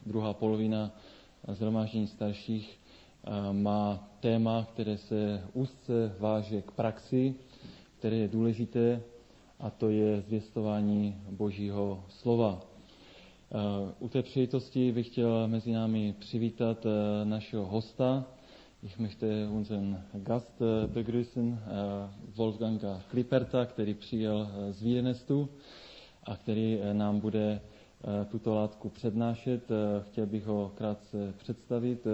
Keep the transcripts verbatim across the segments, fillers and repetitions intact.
druhá polovina shromáždění starších má téma, které se úzce váže k praxi, které je důležité, a to je zvěstování Božího slova. U té příležitosti bych chtěl mezi námi přivítat našeho hosta. Ich möchte unseren Gast begrüßen, Wolfganga Klipperta, který přijel z Wiedenestu a který nám bude tuto látku přednášet. Chtěl bych ho krátce představit.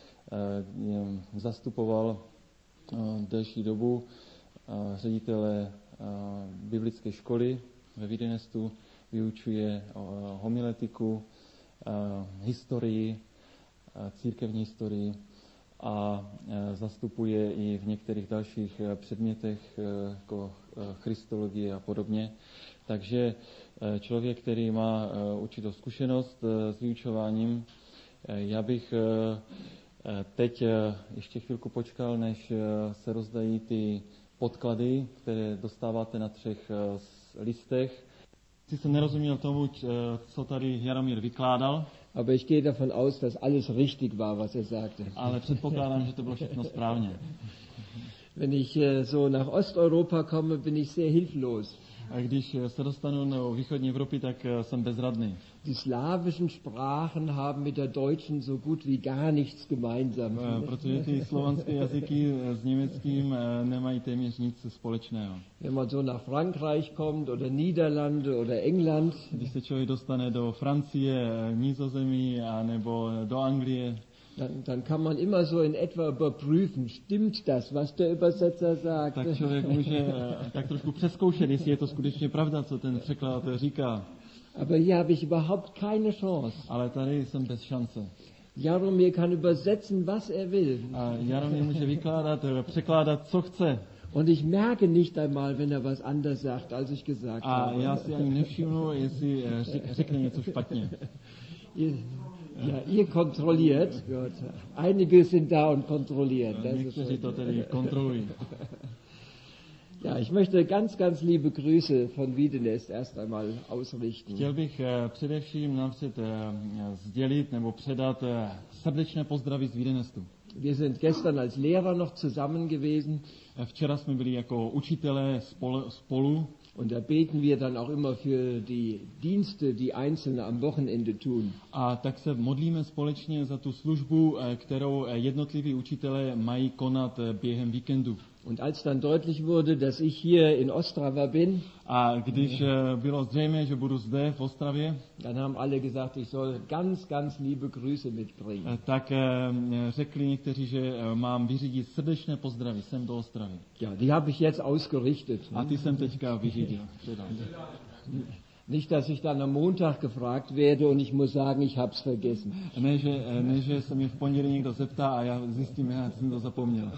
Zastupoval delší dobu ředitele biblické školy ve Wiedenestu, vyučuje homiletiku, historii, církevní historii a zastupuje i v některých dalších předmětech jako christologie a podobně. Takže člověk, který má určitou zkušenost s vyučováním, já bych teď ještě chvilku počkal, než se rozdají ty podklady, které dostáváte na třech listech. Jsi jsem nerozuměl tomu, co tady Jaromír vykládal. Aber ich gehe davon aus, dass alles richtig war, was er sagte. Ale předpokládám, že to bylo všechno správně. Wenn ich so nach Osteuropa komme, bin ich sehr hilflos. A když se dostanu do východní Evropy, tak jsem bezradný. Die slawischen Sprachen haben mit der deutschen so gut wie gar nichts gemeinsam. Protože ty slovanské jazyky s německým nemají téměř nic společného. Wenn man so nach Frankreich kommt oder Niederlande oder England, když se člověk dostane do Francie, Nizozemí a nebo do Anglie, Dann, dann kann man immer so in etwa überprüfen, stimmt das, was der Übersetzer sagt. Tak člověk může tak trošku přezkoušet, jestli je to skutečně pravda, co ten překladatel říká. Aber hier habe ich überhaupt keine Chance. Ale tady jsem bez šance. Jaromír kann übersetzen, was er will. A Jaromír může vykládat, překládat, co chce. Und ich merke nicht einmal, wenn er was anders sagt, als ich gesagt a habe. A já si ani nevšimnu, jestli řekne něco špatně. Ja, ihr kontrolliert. Gut. Einige sind da und kontrollieren. Někteří to tedy kontrolují. Ja, ich möchte ganz, ganz liebe Grüße von Wiedenest erst einmal ausrichten. Chtěl bych především napřed sdělit nebo předat srdečné pozdravy z Wiedenestu. Wir sind gestern als Lehrer noch zusammen gewesen. Včera jsme byli jako učitelé spolu. Und da beten wir dann auch immer für die Dienste, die Einzelne am Wochenende tun. A tak se modlíme společně za tu službu, kterou jednotliví učitelé mají konat během víkendu. Und als dann deutlich wurde, dass ich hier in Ostrava bin, a když bylo zřejmé, že budu zde v Ostravě, dann haben alle gesagt, ich soll ganz, ganz liebe Grüße mitbringen. Tak řekli někteří, že mám vyřídit srdečné pozdravy sem do Ostravy. Ja, die habe ich jetzt ausgerichtet. A ty jsem teďka vyřídil. Nicht, dass ich dann am Montag gefragt werde und ich muss sagen, ich hab's vergessen. Ne, že, ne, že se mi v pondělí někdo zeptá a já zjistím, já jsem to zapomněl.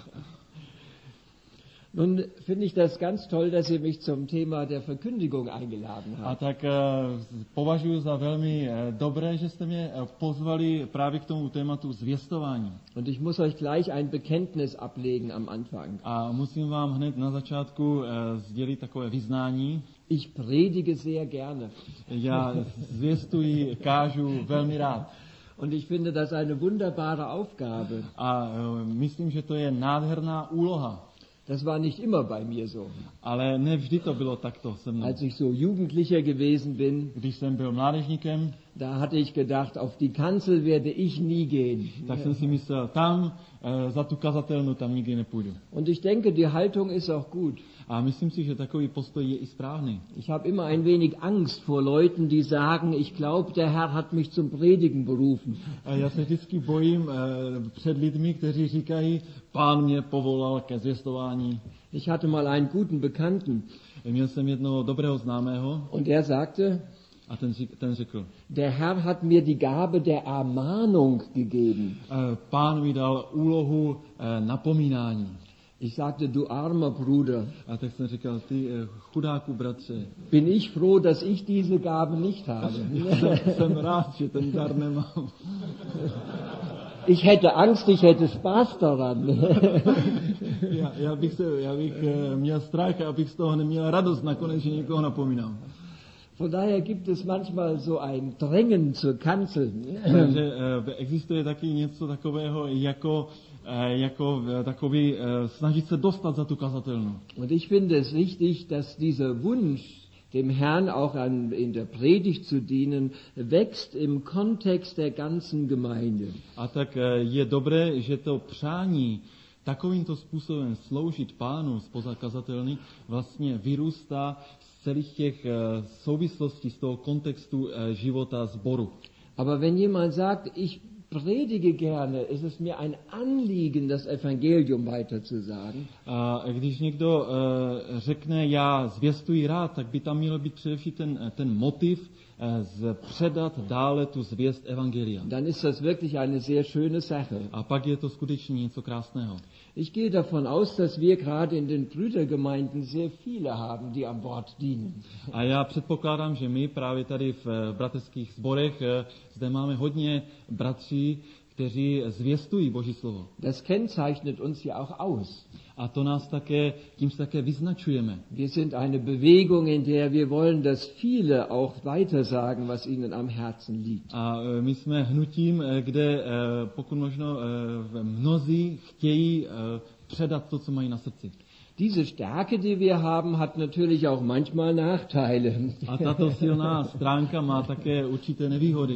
Nun finde ich das ganz toll, dass ihr mich zum Thema der Verkündigung eingeladen habt. A tak považuji za velmi dobré, že jste mě pozvali právě k tomu tématu zvěstování. Und ich muss euch gleich ein Bekenntnis ablegen am Anfang. A musím vám hned na začátku sdělit takové vyznání. Ich predige sehr gerne. Já zvěstuji, kážu velmi rád. Und ich finde das eine wunderbare Aufgabe. A myslím, že to je nádherná úloha. Das war nicht immer bei mir so. Ale ne vždy to bylo takto se mnou. Als ich so Jugendlicher gewesen bin, když jsem byl mládežníkem, da hatte ich gedacht, auf die Kanzel werde ich nie gehen. Tak jsem si myslel, tam e, za tu kazatelnu tam nikdy nepůjdu. Und ich denke, die Haltung ist auch gut. A myslím si, že takový postoj je i správný. Ich habe immer ein wenig Angst vor Leuten, die sagen, ich glaube, der Herr hat mich zum Predigen berufen. A já se vždycky bojím e, před lidmi, kteří říkají, Pán mě povolal ke zvěstování. Ich hatte mal einen guten Bekannten. Měl jsem jednoho dobrého známého. Und er sagte, a ten, ten řekl, der Herr hat mir die Gabe der Ermahnung gegeben. E, Pán mi dal úlohu e, napomínání. Ich sagte, du armer Bruder. A tak jsem říkal, ty chudáku bratře. Bin ich froh, dass ich diese Gabe nicht habe. Jsem rád, že ten dar nemám. Ich hätte Angst, ich hätte Spaß daran. já, já, bych se, já bych měl strach, abych z toho neměl radost nakonec, že někoho napomínám. Von daher gibt es manchmal so ein Drängen zur Kanzel. Takže eh, existuje taky něco takového jako, eh, jako eh, takový eh, snažit se dostat za tu kazatelnu. Und ich finde es wichtig, dass dieser Wunsch, dem Herrn auch an, in der Predigt zu dienen, wächst im Kontext der ganzen Gemeinde. A tak eh, je dobré, že to přání takovýmto způsobem sloužit Pánu spoza kazatelny vlastně vyrůstá z celých těch eh, souvislostí, z toho kontextu eh, života sboru. Aber wenn jemand sagt, ich predige gerne, ist es mir ein Anliegen, das Evangelium weiterzusagen. A když někdo eh, řekne, já zvěstuji rád, tak by tam měl být především ten, ten motiv eh, z- předat dále tu zvěst evangelia. Dann ist das wirklich eine sehr schöne Sache. A pak je to skutečně něco krásného. Ich gehe davon aus, dass wir gerade in den Brüdergemeinden sehr viele haben, die am Wort dienen. A já předpokládám, že my právě tady v eh, bratrských sborech eh, zde máme hodně bratří, kteří zvěstují Boží slovo. Das kennzeichnet uns ja auch aus. A to nás také, tím se také vyznačujeme. Wir sind eine Bewegung, in der wir wollen, dass viele auch weitersagen, was ihnen am Herzen liegt. A eh, my jsme hnutím, eh, kde eh, pokud možno eh, mnozí chtějí eh, předat to, co mají na srdci. Diese Stärke, die wir haben, hat natürlich auch manchmal Nachteile. A tato silná stránka má také určité nevýhody.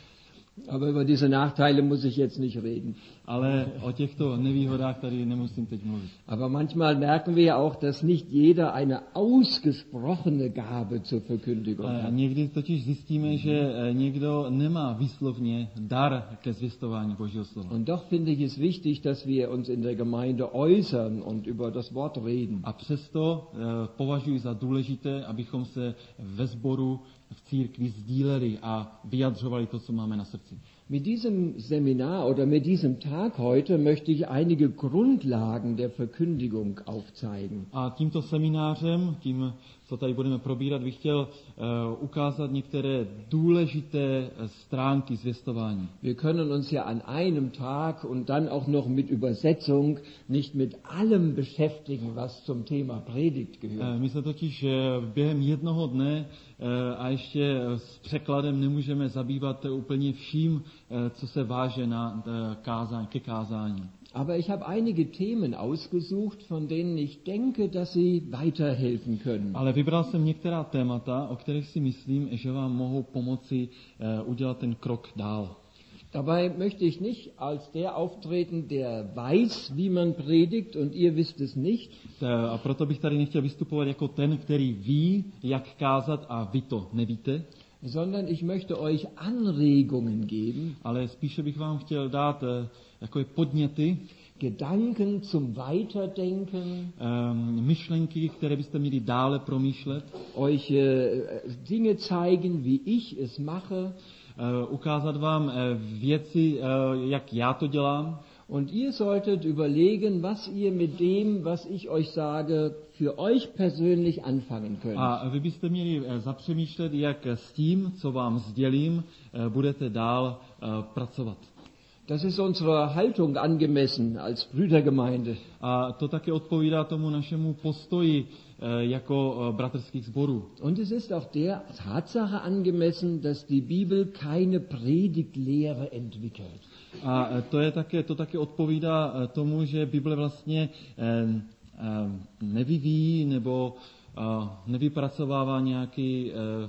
Aber über diese Nachteile muss ich jetzt nicht reden. Ale o těchto nevýhodách tady nemusím teď mluvit. Aber manchmal merken wir ja auch, dass nicht jeder eine ausgesprochene Gabe zur Verkündigung A hat. někdy totiž zjistíme, že eh, někdo nemá výslovně dar ke zvěstování Božího slova. Und doch finde ich es wichtig, dass wir uns in der Gemeinde äußern und über das Wort reden. A přesto eh, považuji za důležité, abychom se ve sboru v církvi sdíleli a vyjadřovali to, co máme na srdci. Mit diesem Seminar oder mit diesem Tag heute möchte ich einige Grundlagen der Verkündigung aufzeigen. A tímto seminářem, tím, co tady budeme probírat, bych chtěl uh, ukázat některé důležité eh, stránky zvěstování. Wir können uns ja an einem Tag und dann auch noch mit Übersetzung nicht mit allem beschäftigen, was zum Thema Predigt gehört. Eh, My se totiž eh, během jednoho dne eh, a ještě eh, s překladem nemůžeme zabývat eh, úplně vším, eh, co se váže na eh, kázání, ke kázání. Aber ich habe einige Themen ausgesucht, von denen ich denke, dass sie weiterhelfen können. Ale vybral jsem některá témata, o kterých si myslím, že vám mohou pomoci eh, udělat ten krok dál. Dabei möchte ich nicht als der auftreten, der weiß, wie man predigt und ihr wisst es nicht, Eh, A proto bych tady nechtěl vystupovat jako ten, který ví, jak kázat a vy to nevíte, sondern ich möchte euch Anregungen geben, ale spíše bych vám chtěl dát eh, takové podněty, Gedanken zum Weiterdenken, eh, myšlenky, které byste měli dále promýšlet, euch äh, Dinge zeigen, wie ich es mache. eh, ukázat vám eh, věci, eh, jak já to dělám. Und ihr solltet überlegen, was ihr mit dem, was ich euch sage, für euch persönlich anfangen könnt. A vy byste měli eh, zapřemýšlet, jak s tím, co vám sdělím, eh, budete dál eh, pracovat. Das ist unserer Haltung angemessen als Brüdergemeinde. A to také odpovídá tomu našemu postoji eh, jako eh, bratrských sborů. Und es ist auch der Tatsache angemessen, dass die Bibel keine Predigtlehre entwickelt. A eh, to je také, to také odpovídá eh, tomu, že Bible vlastně eh, eh, nevyvíjí nebo eh, nevypracovává nějaký eh,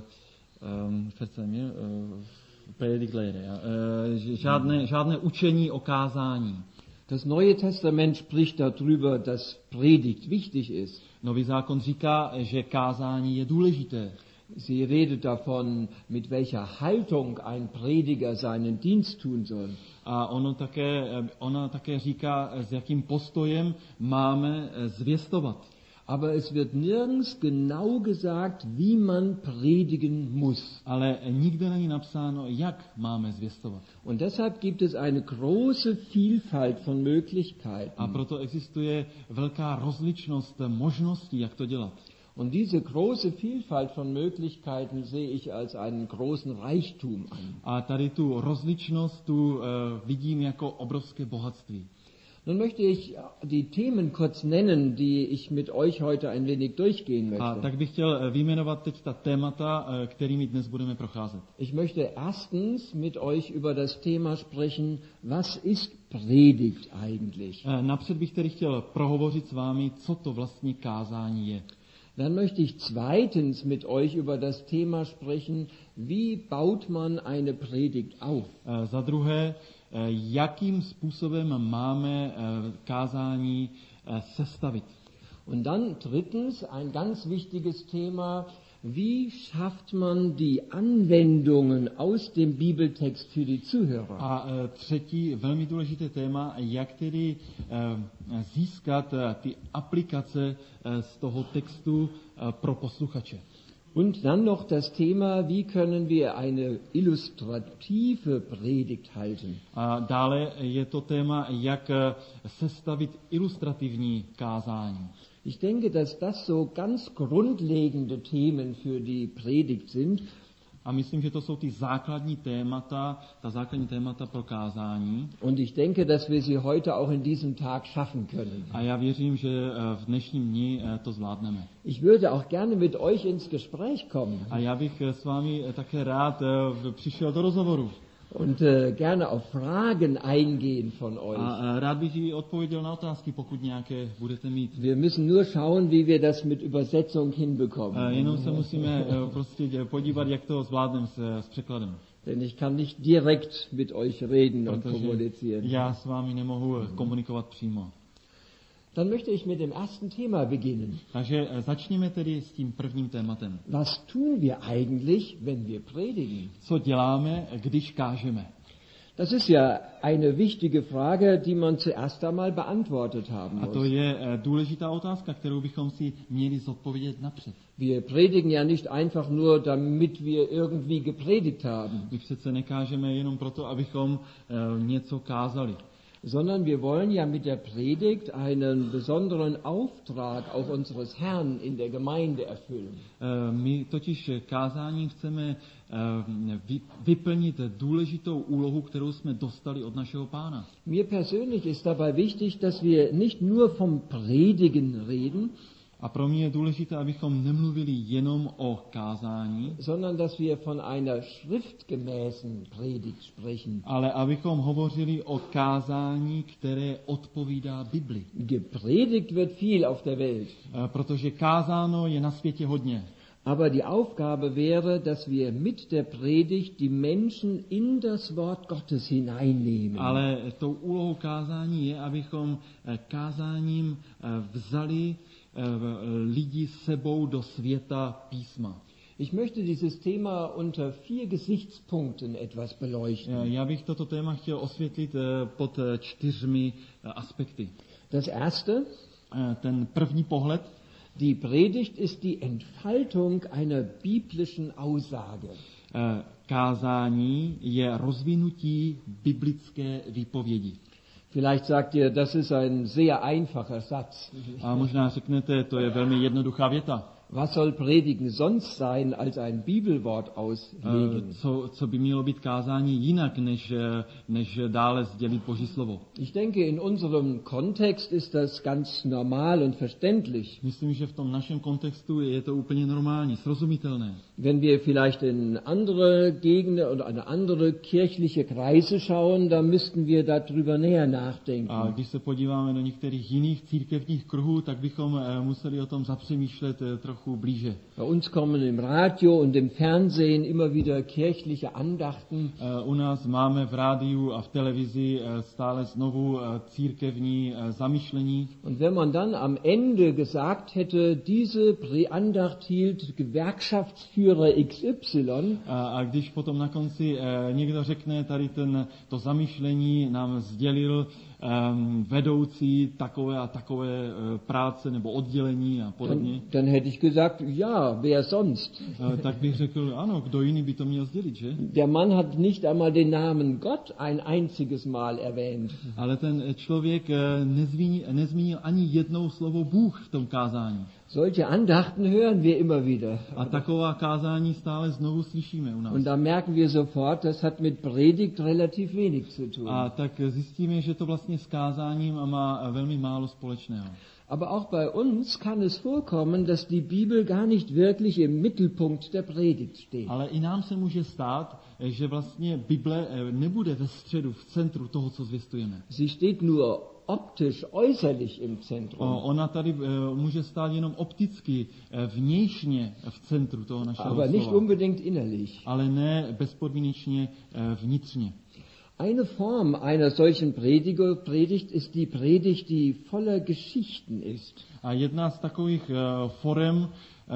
eh, Predigtlehre, ja, eh, žádné, žádné učení o kázání. Das Neue Testament spricht darüber, dass Predigt wichtig ist. Nový zákon říká, že kázání je důležité. Sie redet davon, mit welcher Haltung ein Prediger seinen Dienst tun soll. A ono také, ona také říká, s jakým postojem máme zvěstovat. Aber es wird nirgends genau gesagt, wie man predigen muss. Ale nikde není napsáno, jak máme zvěstovat. Und deshalb gibt es eine große Vielfalt von Möglichkeiten. A proto existuje velká rozličnost možností, jak to dělat. Und diese große Vielfalt von Möglichkeiten sehe ich als einen großen Reichtum an. A tady tu rozličnost tu uh, vidím jako obrovské bohatství. Nun möchte ich die Themen kurz nennen, die ich mit euch heute ein wenig durchgehen A möchte. tak bych chtěl vyjmenovat teď ta témata, kterými dnes budeme procházet. Ich möchte erstens mit euch über das Thema sprechen, was ist Predigt eigentlich? Napřed bych tedy chtěl prohovořit s vámi, co to vlastně kázání je. Dann möchte ich zweitens mit euch über das Thema sprechen, wie baut man eine Predigt auf? Za druhé, jakým způsobem máme kázání sestavit. Und dann drittens ein ganz wichtiges Thema, wie schafft man die Anwendungen aus dem Bibeltext für die Zuhörer? A třetí velmi důležité téma, jak tedy získat ty aplikace z toho textu pro posluchače. Und dann noch das Thema, wie können wir eine illustrative Predigt halten? A dále je to téma, jak sestavit ilustrativní kázání. Ich denke, dass das so ganz grundlegende Themen für die Predigt sind. A myslím, že to jsou ty základní témata, ta základní témata pro kázání. Und ich denke, dass wir sie heute auch in diesem Tag schaffen können. A já věřím, že v dnešním dni to zvládneme. Ich würde auch gerne mit euch ins Gespräch kommen. A já bych s vámi také rád přišel do rozhovoru. Und uh, gerne auf Fragen eingehen von euch. A rád bych i odpověděl na otázky, pokud nějaké budete mít. Wir müssen nur schauen, wie wir das mit Übersetzung hinbekommen. Jenom se musíme prostě podívat, jak to zvládneme s, s překladem. Denn ich kann nicht direkt mit euch reden und kommunizieren. Já s vámi nemohu komunikovat přímo. Dann möchte ich mit dem ersten Thema beginnen. Takže začněme tedy s tím prvním tématem. Was tun wir eigentlich, wenn wir predigen? Co děláme, když kážeme? Das ist ja eine wichtige Frage, die man zuerst einmal beantwortet haben A to muss. je důležitá otázka, kterou bychom si měli zodpovědět napřed. Wir predigen ja nicht einfach nur, damit wir irgendwie gepredigt haben, My přece nekážeme jenom proto, abychom uh, něco kázali. sondern wir wollen ja mit der Predigt einen besonderen Auftrag auch unseres Herrn in der Gemeinde erfüllen. My totiž kázáním chceme vyplnit důležitou úlohu, kterou jsme dostali od našeho Pána. Mir persönlich ist dabei wichtig, dass wir nicht nur vom Predigen reden, A pro mě je důležité, abychom nemluvili jenom o kázání, sondern dass wir von einer schriftgemäßen Predigt sprechen. ale abychom hovořili o kázání, které odpovídá Bibli. Gepredigt wird viel auf der Welt, Protože kázáno je na světě hodně. aber die Aufgabe wäre, dass wir mit der Predigt die Menschen in das Wort Gottes hineinnehmen. Ale tou úlohou kázání je, abychom kázáním vzali lidi sebou do světa písma. Ich möchte dieses Thema unter vier Gesichtspunkten etwas beleuchten. Já bych toto téma chtěl osvětlit pod čtyřmi aspekty. Das erste, Ten první pohled, die Predigt ist die Entfaltung einer biblischen Aussage. Kázání je rozvinutí biblické výpovědi. Vielleicht sagt ihr, das ist ein sehr einfacher Satz. A možná řeknete, to je velmi jednoduchá věta. Was soll Predigen sonst sein, als ein Bibelwort auslegen? Co, co by mělo být kázání jinak, než, než dále sdělit Boží slovo? Ich denke, in unserem Kontext ist das ganz normal und verständlich. Myslím, že v tom našem kontextu je to úplně normální, srozumitelné. Wenn wir vielleicht in andere Gegenden oder in andere kirchliche Kreise schauen, dann müssten wir darüber näher nachdenken. A když se podíváme do některých jiných církevních kruhů, tak bychom museli o tom zapřemýšlet trochu blíže. Bei uns kommen im Radio und im Fernsehen immer wieder kirchliche Andachten. U nás máme v rádiu a v televizi stále znovu církevní zamyšlení. Und wenn man dann am Ende gesagt hätte, diese Andacht hielt Gewerkschaftsführer X Y, A, a když potom na konci někdo řekne, tady ten, to zamyšlení nám sdělil um, vedoucí takové a takové uh, práce nebo oddělení a podobně, dann, dann hätte ich gesagt, ja, wer sonst? uh, tak bych řekl, ano, kdo jiný by to měl sdělit, že? Der Mann hat nicht einmal den Namen Gott ein einziges Mal erwähnt. Ale ten člověk uh, nezmínil, nezmínil ani jednou slovo Bůh v tom kázání. Solche Andachten hören wir immer wieder. A taková kázání stále znovu slyšíme u nás. Und da merken wir sofort, das hat mit Predigt relativ wenig zu tun. A tak zjistíme, že to vlastně s kázáním má velmi málo společného. Aber auch bei uns kann es vorkommen, dass die Bibel gar nicht wirklich im Mittelpunkt der Predigt steht. Ale i nám se může stát, že vlastně Bible nebude ve středu, v centru toho, co zvěstujeme. Sie steht nur optisch, äußerlich im Zentrum. Ona tady může stát jenom opticky, vnějšně v centru toho našeho Aber slova. nicht unbedingt innerlich. Ale ne bezpodmínečně vnitřně. Eine Form einer solchen Predigt ist die Predigt, die voller Geschichten ist. A jedna z takových uh, forem um,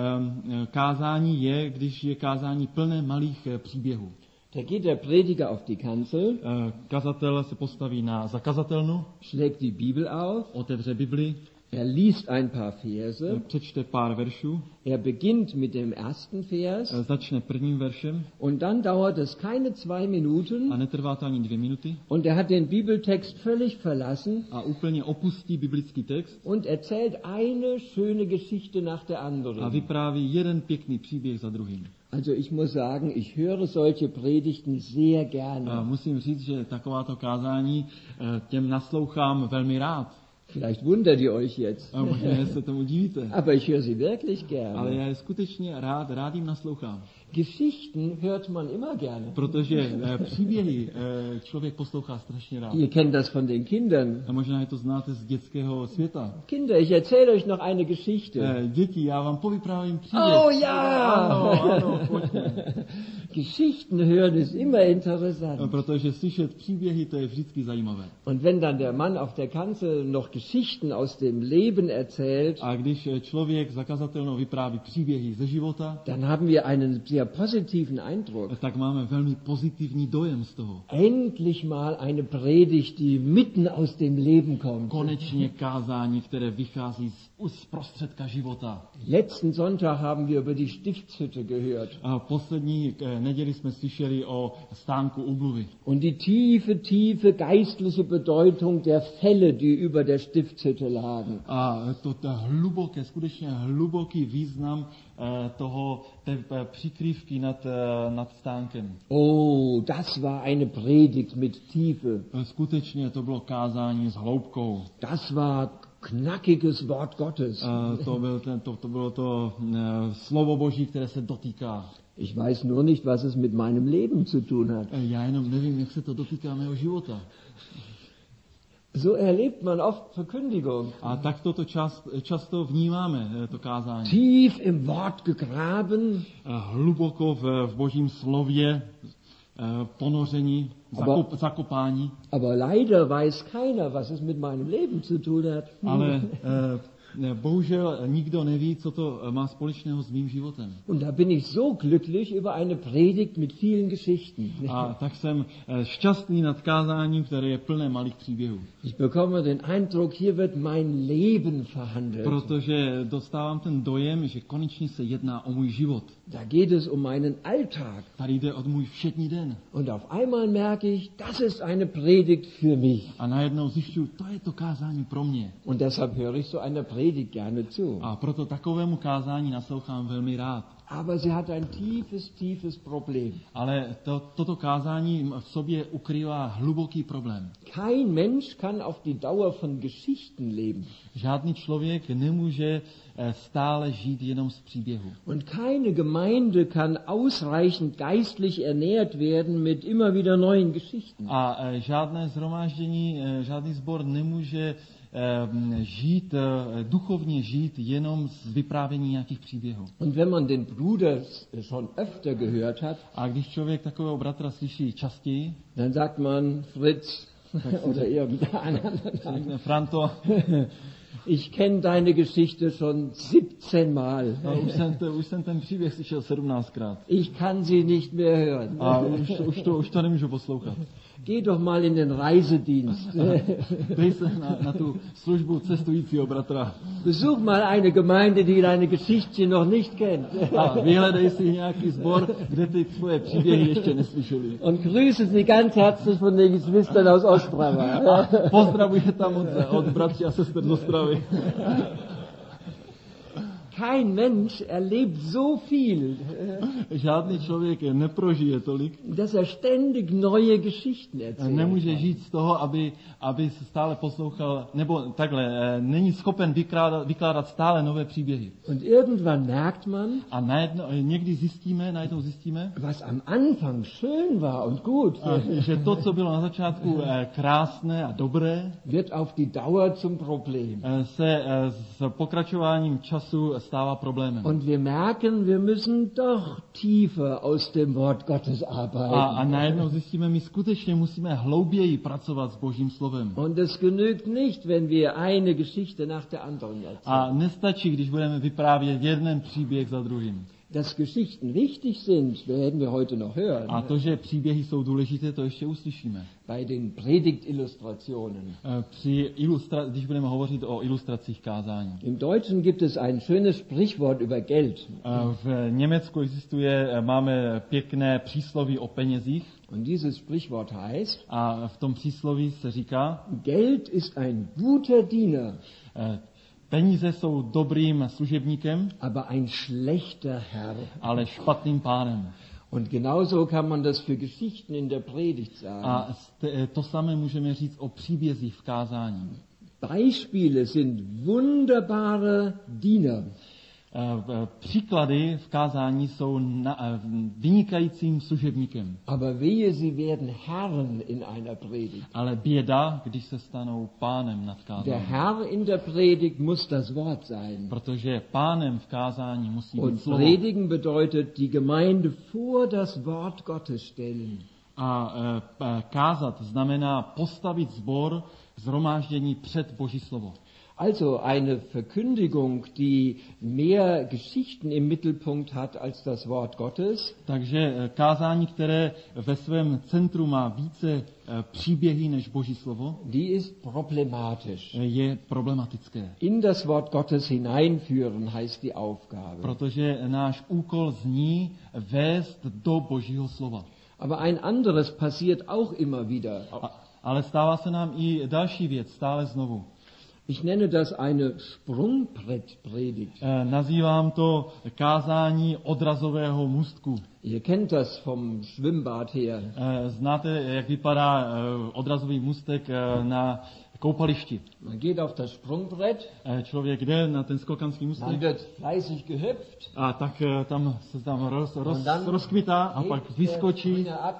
kázání je, když je kázání plné malých uh, příběhů. Da geht der Prediger auf die Kanzel, Uh, kazatel se postaví na zakazatelnu, schlägt die Bibel auf, otevře Bibli, er liest ein paar Verse, uh, přečte pár veršů, er beginnt mit dem ersten Vers uh, začne prvním veršem und dann dauert es keine zwei Minuten a netrvá to ani dvě minuty und er hat den Bibeltext völlig verlassen a úplně opustí biblický text und erzählt eine schöne Geschichte nach der a anderen. vypráví jeden pěkný příběh za druhým. Also ich muss sagen, ich höre solche Predigten sehr gerne. A musím říct, že takováto kázání uh, těm naslouchám velmi rád. Vielleicht wundert ihr euch jetzt. A možná se tomu divíte. Aber ich höre sie wirklich gerne. Ale já je skutečně rád, rád jim naslouchám. Geschichten hört man immer gerne. Protože eh, příběhy eh, člověk poslouchá strašně rád. Ihr kennt das von den Kindern. A možná je to znáte z dětského světa. Kinder, ich erzähle euch noch eine Geschichte. Eh, děti, já vám povyprávím příběh. Oh ja! Ano, ano, pojďme. Geschichten hören ist immer interessant. Protože slyšet příběhy, to je vždycky zajímavé. Und wenn dann der Mann auf der Kanzel noch Geschichten aus dem Leben erzählt, A když člověk zakazatelnou vypráví příběhy ze života, dann haben wir einen sehr positiven Eindruck. tak máme velmi pozitivní dojem z toho. Endlich mal eine Predigt, die mitten aus dem Leben kommt. Konečně kázání, které vychází z, z prostředka života. Letzten Sonntag haben wir über die Stiftshütte gehört. A poslední eh, neděli jsme slyšeli o stánku úmluvy. Und die tiefe, tiefe geistliche Bedeutung der Fälle, die über der Stiftshütte lagen. A to, to hluboké, skutečně hluboký význam eh, toho, té eh, přikrývky nad, eh, nad stánkem. Oh, das war eine Predigt mit Tiefe. Skutečně to bylo kázání s hloubkou. Das war knackiges Wort Gottes. Eh, to, byl ten, to, to bylo to eh, slovo Boží, které se dotýká. Ich weiß nur nicht, was es mit meinem Leben zu tun hat. Eh, já jenom nevím, jak se to dotýká mého života. So erlebt man oft Verkündigung. A tak toto čas, často vnímáme, eh, to kázání. Tief im Wort gegraben, Eh, hluboko v, v Božím slově, eh, ponoření, zakop, zakopání, aber leider weiß keiner, was es mit meinem Leben zu tun hat. ale eh, ne, bohužel nikdo neví, co to eh, má společného s mým životem. Und da bin ich so glücklich über eine Predigt mit vielen Geschichten. A tak jsem eh, šťastný nad kázáním, které je plné malých příběhů. Ich bekomme den Eindruck, hier wird mein Leben verhandelt. Protože dostávám ten dojem, že konečně se jedná o můj život. Da geht es um meinen Alltag. Tady jde o můj všední den. Und auf einmal merke ich, das ist eine Predigt für mich. A najednou zjišťuju, to je to kázání pro mě. Und deshalb höre ich so einer Predigt gerne zu. A proto takovému kázání naslouchám velmi rád. Aber sie hat ein tiefes, tiefes Problem. Ale to, toto kázání v sobě ukrývá hluboký problém. Kein Mensch kann auf die Dauer von Geschichten leben. Žádný člověk nemůže eh, stále žít jenom z příběhu. Und keine Gemeinde kann ausreichend geistlich ernährt werden mit immer wieder neuen Geschichten. A eh, žádné shromáždění, eh, žádný sbor nemůže eh, žít, eh, duchovně žít jenom z vyprávění nějakých příběhů. Und wenn man den Bruder schon öfter gehört hat, A když člověk takového bratra slyší častěji, dann sagt man Fritz oder irgendein anderer. řekne Franto, Ich kenne deine Geschichte schon siebzehn Mal. no, už, jsem te, už jsem ten příběh slyšel sedmnáctkrát. Ich kann sie nicht mehr hören. A už, už, to, už to nemůžu poslouchat. Geh doch mal in den Reisedienst. Dej se na, na tu službu cestujícího bratra. Besuch mal eine Gemeinde, die deine Geschichte noch nicht kennt. A vyhledej si nějaký sbor, kde ty tvoje příběhy ještě neslyšeli. Und grüße sie ganz herzlich von den Geschwistern aus Ostrava. A pozdravuje tam od, od bratří a sester z Ostravy. Kein Mensch erlebt so viel, Žádný člověk neprožije tolik. dass er ständig neue Geschichten erzählt. Nemůže žít z toho, aby, aby se stále poslouchal, nebo takhle, eh, není schopen vykládat, vykládat stále nové příběhy. Und irgendwann merkt man, A najednou, někdy zjistíme, najednou zjistíme, was am Anfang schön war und gut, a, že to, co bylo na začátku eh, krásné a dobré, wird auf die Dauer zum Problem. eh, se eh, s pokračováním času stává problémem. Und wir merken, wir müssen doch tiefer aus dem Wort Gottes A, a arbeiten. najednou zjistíme, my skutečně musíme hlouběji pracovat s Božím slovem. Und es genügt nicht, wenn wir eine Geschichte nach der anderen erzählen. A nestačí, když budeme vyprávět jeden příběh za druhým. Dass Geschichten wichtig sind, werden wir heute noch hören. A to, že příběhy jsou důležité, to ještě uslyšíme. Bei den Predigtillustrationen. Eh, Při ilustra- když budeme hovořit o ilustracích kázání. Im Deutschen gibt es ein schönes Sprichwort über Geld. Eh, V Německu existuje, eh, máme pěkné přísloví o penězích Und dieses Sprichwort heißt, a v tom přísloví se říká, Geld ist ein guter Diener, eh, peníze jsou dobrým služebníkem, aber ein schlechter Herr. ale špatným pánem. Und genauso kann man das für Geschichten in der Predigt sagen. A st- eh, to samé můžeme říct o příbězích v kázání. Beispiele sind wunderbare Diener, Eh, v- Příklady v kázání jsou na, eh, vynikajícím služebníkem, aber wehe, sie werden Herren in einer Predigt. ale běda, když se stanou pánem nad Der kázáním. Herr in der Predigt muss das Wort sein. Protože pánem v kázání musí být Und slovo. predigen bedeutet, die Gemeinde vor das Wort Gottes stellen. A eh, p- kázat znamená postavit sbor, shromáždění před Boží slovo. Also eine Verkündigung, die mehr Geschichten im Mittelpunkt hat als das Wort Gottes, Takže eh, kázání, které ve svém centru má více eh, příběhy než Boží slovo, die ist problematisch. eh, je problematické. In das Wort Gottes hineinführen heißt die Aufgabe. Protože náš úkol zní vést do Božího slova. Aber ein anderes passiert auch immer wieder. A, ale stává se nám i další věc, stále znovu. Ich nenne das eine Sprungbrettpredigt. Eh, Nazývám to kázání odrazového můstku. Ihr kennt das vom Schwimmbad her. Eh, Znáte, jak vypadá eh, odrazový můstek eh, na koupališti. Man geht auf das Sprungbrett, Eh, Člověk jde na ten skokanský dann můstek wird fleißig gehüpft. a tak eh, tam se tam roz, roz, Und dann rozkvitá a hebt pak der vyskočí Springer ab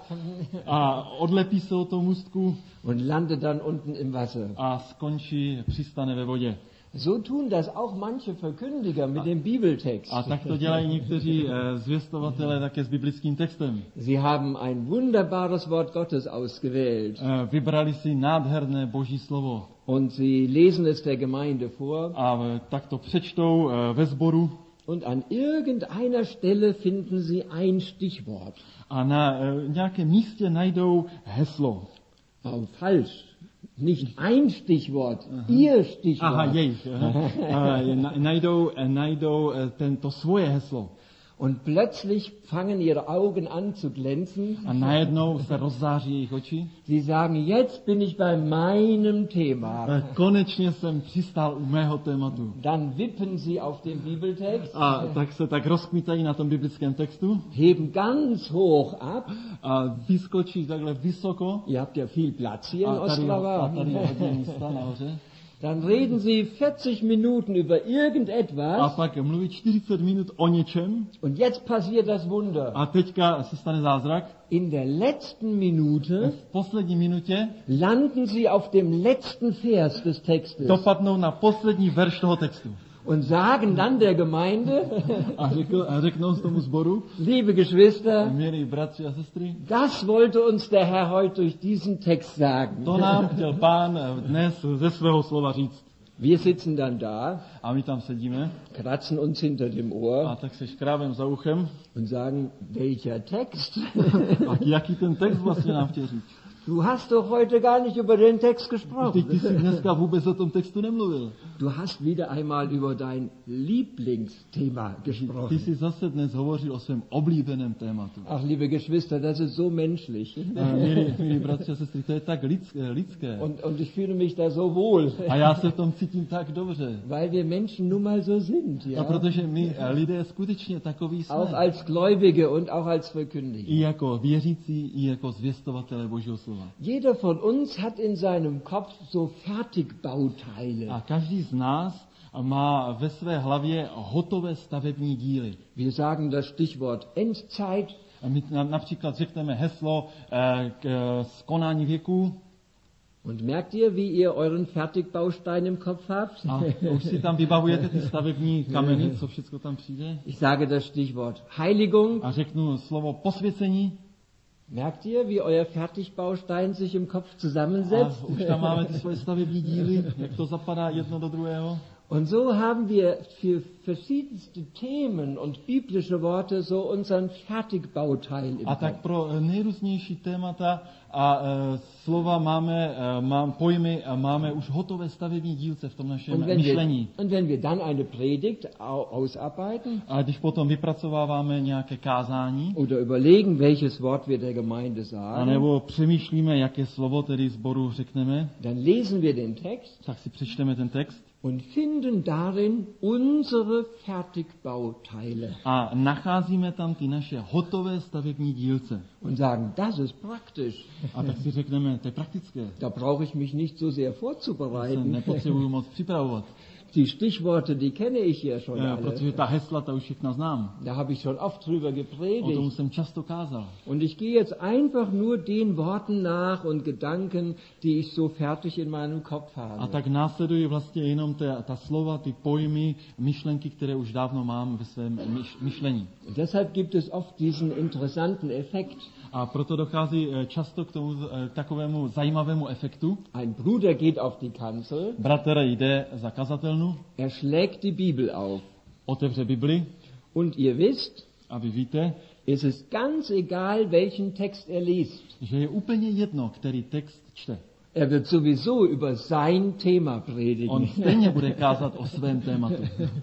a odlepí se od toho můstku und landet dann unten im Wasser. a skončí, přistane ve vodě. So tun das auch manche Verkündiger mit dem Bibeltext. A tak to dělají někteří eh, zvěstovatelé také s biblickým textem. Sie haben ein wunderbares Wort Gottes ausgewählt Eh, Vybrali si nádherné Boží slovo und sie lesen es der Gemeinde vor a eh, tak to přečtou eh, ve sboru und an irgendeiner Stelle finden sie ein Stichwort. a na eh, nějakém místě najdou heslo. Oh, falsch. Nicht ein Stichwort, ihr Stichwort. Aha, jejich. aha. Eh, na- Najdou, eh, najdou eh, tento svoje heslo. Und plötzlich fangen ihre Augen an zu glänzen. A najednou se rozzáří jejich oči. Sie sagen, jetzt bin ich bei meinem Thema. Eh, Konečně jsem přistál u mého tématu. Dann wippen sie auf den Bibeltext, A tak se tak rozkmitají na tom biblickém textu heben ganz hoch ab. a vyskočí takhle vysoko. Ihr habt ja viel Platz hier in A tady, a Ostrava. tady je hodně místa nahoře. Dann reden sie vierzig Minuten über A irgendetwas pak mluví čtyřicet minut o něčem und jetzt passiert das Wunder. a teďka se stane zázrak. In der letzten Minute V poslední minutě landen sie auf dem letzten Vers des Textes dopadnou na poslední verš toho textu. und sagen dann der Gemeinde, A, řekl, a řeknou z tomu sboru, liebe Geschwister, milí bratři a sestry, das wollte uns der Herr heute durch diesen Text sagen. to nám chtěl Pán dnes ze svého slova říct. Wir sitzen dann da, A my tam sedíme kratzen uns hinter dem Ohr a tak se škrábem za uchem. und sagen, welcher Text? A jaký ten text vlastně nám chtěl říct? Du hast doch heute gar nicht über den Text gesprochen. Teď ty jsi dneska vůbec o tom textu nemluvil. Du hast wieder einmal über dein Lieblingsthema Ty gesprochen. jsi zase dnes hovořil o svém oblíbeném tématu. Ach, liebe Geschwister, das ist so menschlich. A milí, milí bratři a sestry, to je tak lidské. lidské. Und, und ich fühle mich da so wohl, A já se v tom cítím tak dobře. weil wir Menschen nun mal so sind. A Ja? protože my lidé skutečně takový Auch jsme. als Gläubige und auch als Verkündiger. I jako věřící, i jako zvěstovatele Božího slova. Jeder von uns hat in seinem Kopf so Fertigbauteile. A každý z nás má ve své hlavě hotové stavební díly. Wir sagen das Stichwort Endzeit. A my na- například řekneme heslo eh, k eh, skonání věku Und merkt ihr, wie ihr euren Fertigbaustein im Kopf habt? a už si tam vybavujete ty stavební kameny, co všechno tam přijde. Ich sage das Stichwort Heiligung. A řeknu slovo posvěcení Merkt ihr, wie euer Fertigbaustein sich im Kopf a zusammensetzt? už tam máme ty svoje stavební díly, jak to zapadá jedno do druhého. Und so haben wir für verschiedenste Themen und biblische Worte so unseren Fertigbauteil im A tak Kopf. pro eh, nejrůznější témata a e, slova máme, e, mám, pojmy a máme už hotové stavební dílce v tom našem Und wenn, myšlení. wir, und wenn wir dann eine Predigt au- ausarbeiten A když potom vypracováváme nějaké kázání, oder überlegen, welches Wort wir der Gemeinde a sagen, nebo přemýšlíme, jaké slovo tedy zboru řekneme, dann lesen wir den Text tak si přečteme ten text und finden darin unsere Fertigbauteile a nacházíme tam ty naše hotové stavební dílce. und sagen, das ist praktisch. A tak si řekneme, to je praktické. Da brauche ich mich nicht so sehr Se vorzubereiten. nepotřebuju moc připravovat, Die Stichworte, die kenne ich ja schon e, alle. protože ta hesla, ta už všechna znám. Da habe ich schon oft drüber O tom gepredigt. jsem často kázal. Und ich gehe jetzt einfach nur den Worten nach und Gedanken, die ich so fertig in meinem Kopf A habe. tak následují vlastně jenom ta, ta slova, ty pojmy, myšlenky, které už dávno mám ve svém myš, myšlení. Und deshalb gibt es oft diesen interessanten Effekt. A proto dochází eh, často k tomu eh, takovému zajímavému efektu. Ein Bruder geht auf die Kanzel, Bratr jde za kazatelnu, er schlägt die Bibel auf. otevře Bibli Und ihr wisst, a vy víte, es ist ganz egal, welchen Text er liest. že je úplně jedno, který text čte. Er wird sowieso über sein Thema On predigen. stejně bude kázat o svém tématu.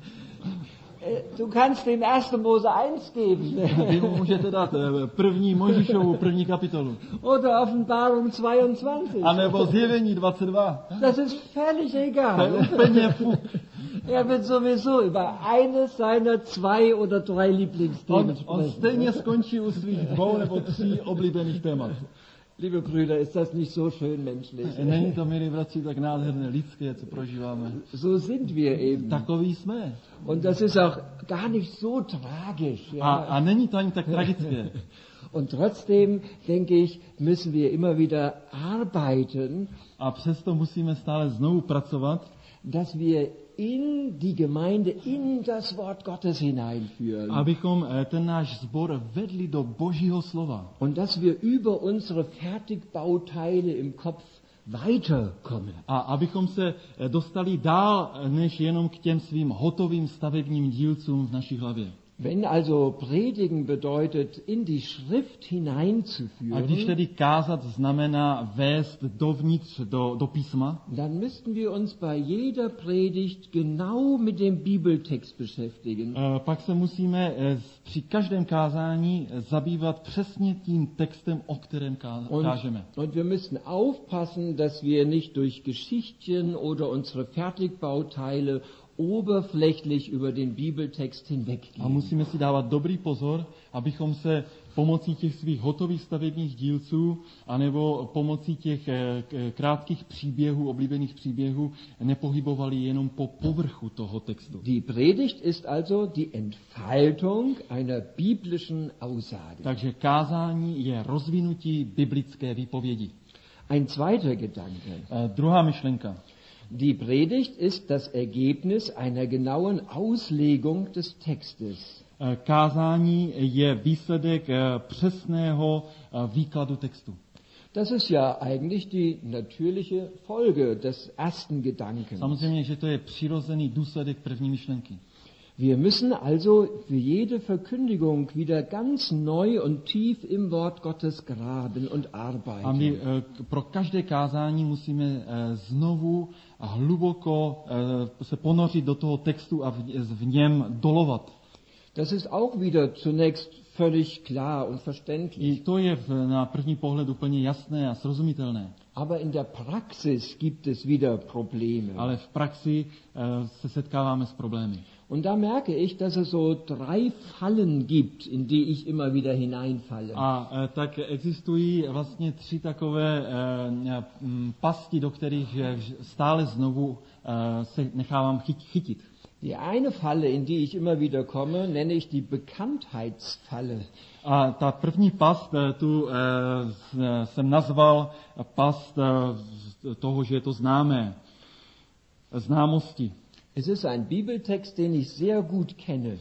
Du kannst dem ersten Mose eins geben Vy mu můžete dát eh, první Mojžíšovu, první kapitolu. oder Offenbarung zweiundzwanzig. A nebo Zjevení dvacet dva. Das ist völlig To je egal. úplně fuk. Er wird sowieso über eines seiner zwei oder drei On, Lieblingsthemen on sprechen. stejně skončí u svých dvou nebo tří oblíbených témat. Liebe Brüder, ist das nicht so schön menschlich? Není to, milí bratři, tak nádherné lidské, co prožíváme. So sind wir eben. Takový jsme. Und das ist auch gar nicht so tragisch. A, Ja? a není to ani tak tragické. Und trotzdem, denke ich, müssen wir immer wieder arbeiten, A přesto musíme stále znovu pracovat, dass wir in die Gemeinde, in das Wort Gottes hineinführen. abychom eh, ten náš sbor vedli do Božího slova. Und dass wir über unsere Fertigbauteile im Kopf weiterkommen. A abychom se eh, dostali dál, eh, než jenom k těm svým hotovým stavebním dílcům v naší hlavě. Wenn also Predigen bedeutet, in die Schrift A když hineinzuführen, tedy kázat znamená vést dovnitř do, do písma, dann müssten wir uns bei jeder Predigt genau mit dem Bibeltext beschäftigen. eh, pak se musíme eh, s- při každém kázání eh, zabývat přesně tím textem, o kterém ká- Und, kážeme. und wir müssen aufpassen, dass wir nicht durch Geschichtchen oder unsere Fertigbauteile oberflächlich über den Bibeltext A hinweggehen. musíme si dávat dobrý pozor, abychom se pomocí těch svých hotových stavebních dílců anebo pomocí těch eh, k- krátkých příběhů, oblíbených příběhů, nepohybovali jenom po povrchu toho textu. Die Predigt ist also die Entfaltung einer biblischen Aussage. Takže kázání je rozvinutí biblické výpovědi. Ein zweiter Gedanke. Eh, druhá myšlenka. Die Predigt ist das Ergebnis einer genauen Auslegung des Textes. Eh, Kázání je výsledek eh, přesného eh, výkladu textu. Das ist ja eigentlich die natürliche Folge des ersten Gedankens. Samozřejmě, že to je přirozený důsledek první myšlenky. Wir müssen also für jede Verkündigung wieder ganz neu und tief im Wort Gottes graben und arbeiten. A my eh, k- pro každé kázání musíme eh, znovu a hluboko eh, se ponořit do toho textu a v, v něm dolovat. Das ist auch wieder zunächst völlig klar und verständlich. I to je v, na první pohled úplně jasné a srozumitelné. Aber in der Praxis gibt es wieder Probleme. Ale v praxi eh, se setkáváme s problémy. Und da merke ich, dass es so drei Fallen gibt, in die ich immer wieder hineinfalle. A eh, tak existují vlastně tři takové eh, m, pasti, do kterých eh, vž- stále znovu eh, se nechávám chyt- chytit. Die eine Falle, in die ich immer wieder komme, nenne ich die Bekanntheitsfalle. A ta první past, eh, tu eh, z- jsem nazval past eh, z toho, že je to známé, známosti. Es ist ein Bibeltext, den ich sehr gut kenne.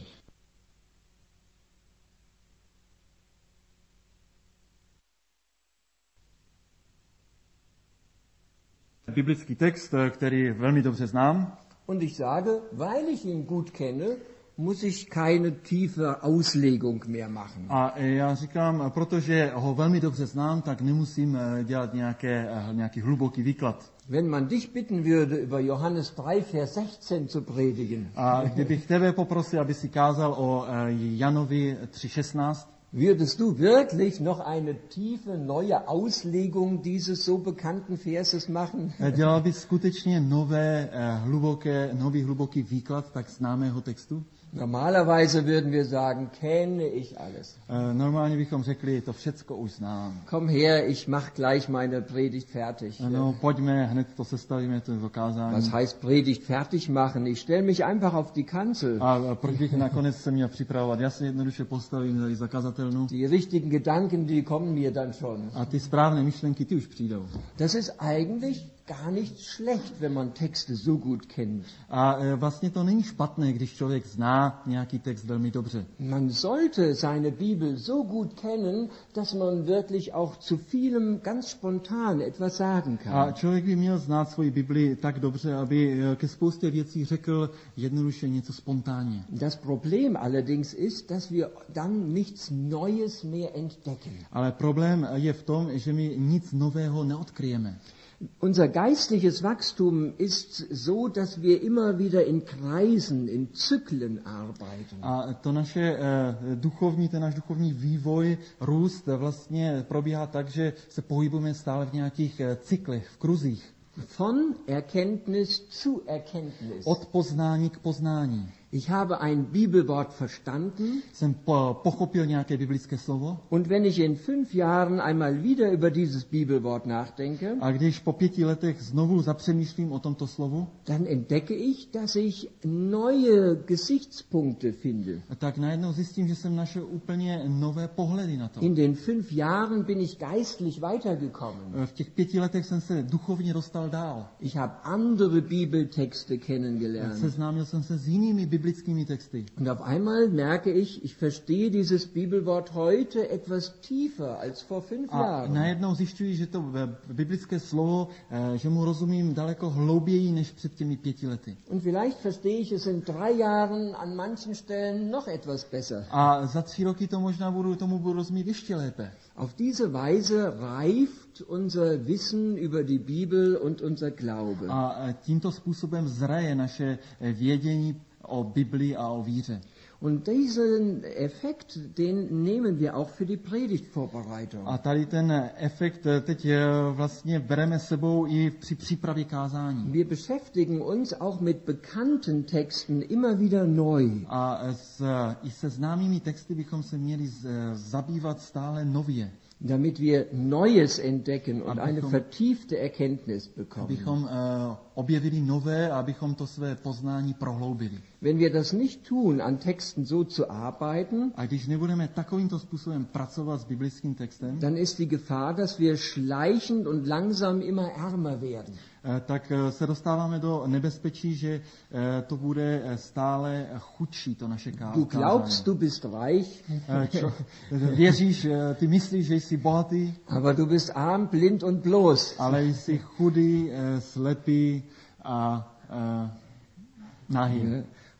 Biblický text, eh, který velmi dobře znám. Und ich sage, weil ich ihn gut kenne, muss ich keine tiefe Auslegung mehr machen. A eh, já říkám, protože ho velmi dobře znám, tak nemusím eh, dělat nějaké, eh, nějaký hluboký výklad. Wenn man dich bitten würde, über Johannes drei, Vers sechzehn zu predigen, A kdybych tebe poprosil, aby si kázal o eh, Janovi tři šestnáct, würdest du wirklich noch eine tiefe neue Auslegung dieses so bekannten Verses machen? eh, dělal bys skutečně nové, eh, hluboké, nový hluboký výklad tak známého textu? Normalerweise würden wir sagen, kenne ich alles. Eh, Normálně bychom řekli, to všecko už znám. Komm her, ich mach gleich meine Predigt fertig. No, pojďme, hned to sestavíme, to dokázání. Was heißt Predigt fertig machen? Ich stelle mich einfach auf die Kanzel. A proč bych nakonec se měl připravovat? Já se jednoduše postavím tady za kazatelnu Die richtigen Gedanken, die kommen mir dann schon. a ty správné myšlenky, ty už přijdou. Das ist eigentlich gar nicht schlecht, wenn man Texte so gut kennt. A e, vlastně to není špatné, když člověk zná nějaký text velmi dobře. Man sollte seine Bibel so gut kennen, dass man wirklich auch zu vielem ganz spontan etwas sagen A kann. člověk by měl znát svoji Bibli tak dobře, aby e, ke spoustě věcí řekl jednoduše něco spontánně. Das Problem allerdings ist, dass wir dann nichts Neues mehr entdecken. Ale problém je v tom, že my nic nového neodkryjeme. Unser geistliches Wachstum ist so, dass wir immer wieder in Kreisen, in Zyklen arbeiten. A to naše e, duchovní, ten náš duchovní vývoj, růst vlastně probíhá tak, že se pohybujeme stále v nějakých e, cyklech, v kruzích. Von Erkenntnis zu Erkenntnis. Od poznání k poznání. Ich habe ein Bibelwort verstanden Jsem po, pochopil nějaké biblické slovo und wenn ich in fünf Jahren einmal wieder über dieses Bibelwort nachdenke, a když po pěti letech znovu zapřemýšlím o tomto slovu, dann entdecke ich, dass ich neue Gesichtspunkte finde. tak najednou zjistím, že jsem našel úplně nové pohledy na to. In den fünf Jahren bin ich geistlich weitergekommen. V těch pěti letech jsem se duchovně dostal dál. Ich habe andere Bibeltexte kennengelernt. Seznámil jsem se s jinými biblickými texty. Und auf einmal merke ich, ich verstehe dieses Bibelwort heute etwas tiefer als vor fünf A Jahren. najednou zjišťuji, že to biblické slovo, eh, že mu rozumím daleko hlouběji než před těmi pěti lety. Und vielleicht verstehe ich es in drei Jahren an manchen Stellen noch etwas besser. A za tři roky to možná budu, tomu budu rozumět ještě lépe. Auf diese Weise reift unser Wissen über die Bibel und unser Glaube. A eh, tímto způsobem zraje naše eh, vědění o Biblii a o víře. Und diesen Effekt, den nehmen wir auch für die Predigtvorbereitung. A tady ten efekt eh, teď eh, vlastně bereme sebou i při přípravě kázání. Wir beschäftigen uns auch mit bekannten Texten immer wieder neu. A s, i se známými texty bychom se měli z, zabývat stále nově. Damit wir Neues entdecken und Abychom- eine vertiefte Erkenntnis bekommen. Abychom uh, objevili nové a abychom to své poznání prohloubili. Wenn wir das nicht tun, an Texten so zu arbeiten, A když nebudeme takovýmto způsobem pracovat s biblickým textem, dann ist die Gefahr, dass wir schleichend und langsam immer ärmer werden. eh, tak eh, se dostáváme do nebezpečí, že eh, to bude eh, stále chudší, to naše ká- Du kázání. glaubst, du bist reich, Eh, čo- Věříš, eh, ty myslíš, že jsi bohatý, aber du bist arm, blind und bloß. ale jsi chudý, eh, slepý a eh, nahý.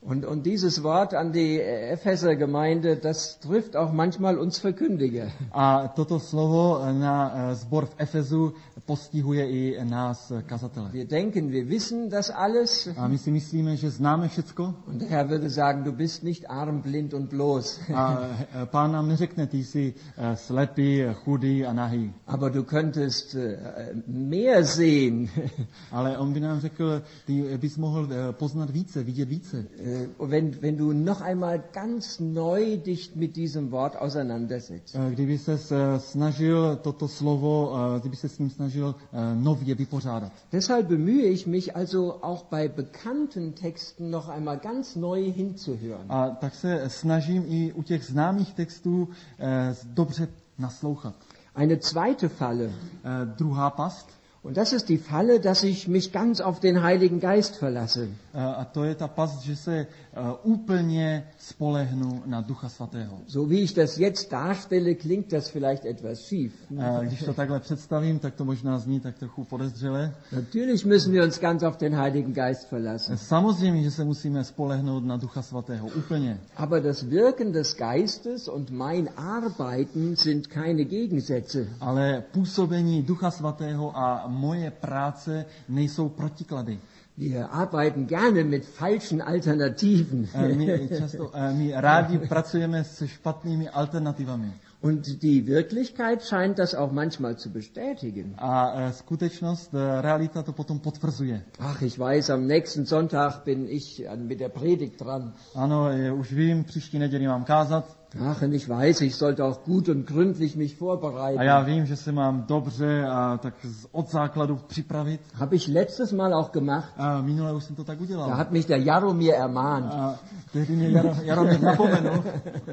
Und, und dieses Wort an die Epheser-Gemeinde, das trifft auch manchmal uns Verkündiger. A toto slovo na eh, zbor v Efezu postihuje i nás eh, kazatele. Wir denken, wir wissen das alles. A my si myslíme, že známe všecko. Und der Herr würde sagen, du bist nicht arm, blind und bloß. A eh, Pán nám neřekne, ty jsi eh, slepý, chudý a nahý. Aber du könntest äh, mehr sehen. Ale on by nám řekl, ty bys mohl eh, poznat více, vidět více. Äh, wenn, wenn du noch einmal ganz neu dich mit diesem Wort auseinandersetzt. Eh, Kdyby se snažil toto slovo, eh, kdyby se s ním snažil eh, nově vypořádat. Deshalb bemühe ich mich also auch bei bekannten Texten noch einmal ganz neu hinzuhören. A tak se snažím i u těch známých textů eh, dobře naslouchat. Eine zweite Falle. Eh, druhá past. Und das ist die Falle, dass ich mich ganz auf den Heiligen Geist verlasse. A to je ta past, že se uh, úplně spolehnu na Ducha Svatého. So wie ich das jetzt darstelle, klingt das vielleicht etwas schief. Uh, když to takhle představím, tak to možná zní tak trochu podezřele. Natürlich müssen wir uns ganz auf den Heiligen Geist verlassen. Samozřejmě, že se musíme spolehnout na Ducha Svatého, úplně. Aber das Wirken des Geistes und mein Arbeiten sind keine Gegensätze. Ale působení Ducha Svatého a moje práce nejsou protiklady. Wir arbeiten gerne mit falschen Alternativen. My, často, my rádi pracujeme se špatnými alternativami. Und die Wirklichkeit scheint das auch manchmal zu bestätigen. A skutečnost, realita to potom potvrzuje. Ach, ich weiß, am nächsten Sonntag bin ich mit der Predigt dran. Ano, už vím, příští neděli mám kázat. Ach, und ich weiß, ich sollte auch gut und gründlich mich vorbereiten. A já vím, že se mám dobře a tak od základu připravit. Habe ich letztes Mal auch gemacht. A minule už jsem to tak udělal. Da hat mich der Jaromir ermahnt. A tehdy mě Jaro, Jaromír napomenul.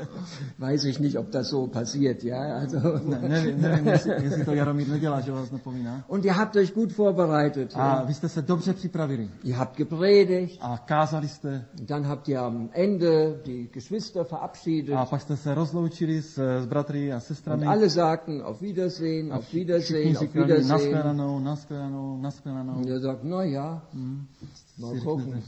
Weiß ich nicht, ob das so passiert, ja? Also ne, nevím, nevím jestli, jestli to Jaromír nedělá, že vás napomíná. Und ihr habt euch gut vorbereitet. A ja? Vy jste se dobře připravili. Ihr habt gepredigt. A kázali jste. Dann habt ihr am Ende die Geschwister verabschiedet. A pak jste se rozloučili s, s bratry a sestrami. Und alle sagten auf Wiedersehen, auf Wiedersehen, auf říkali, Wiedersehen. Nashledanou, nashledanou, nashledanou. Und ihr sagt, na ja, mm. mal gucken.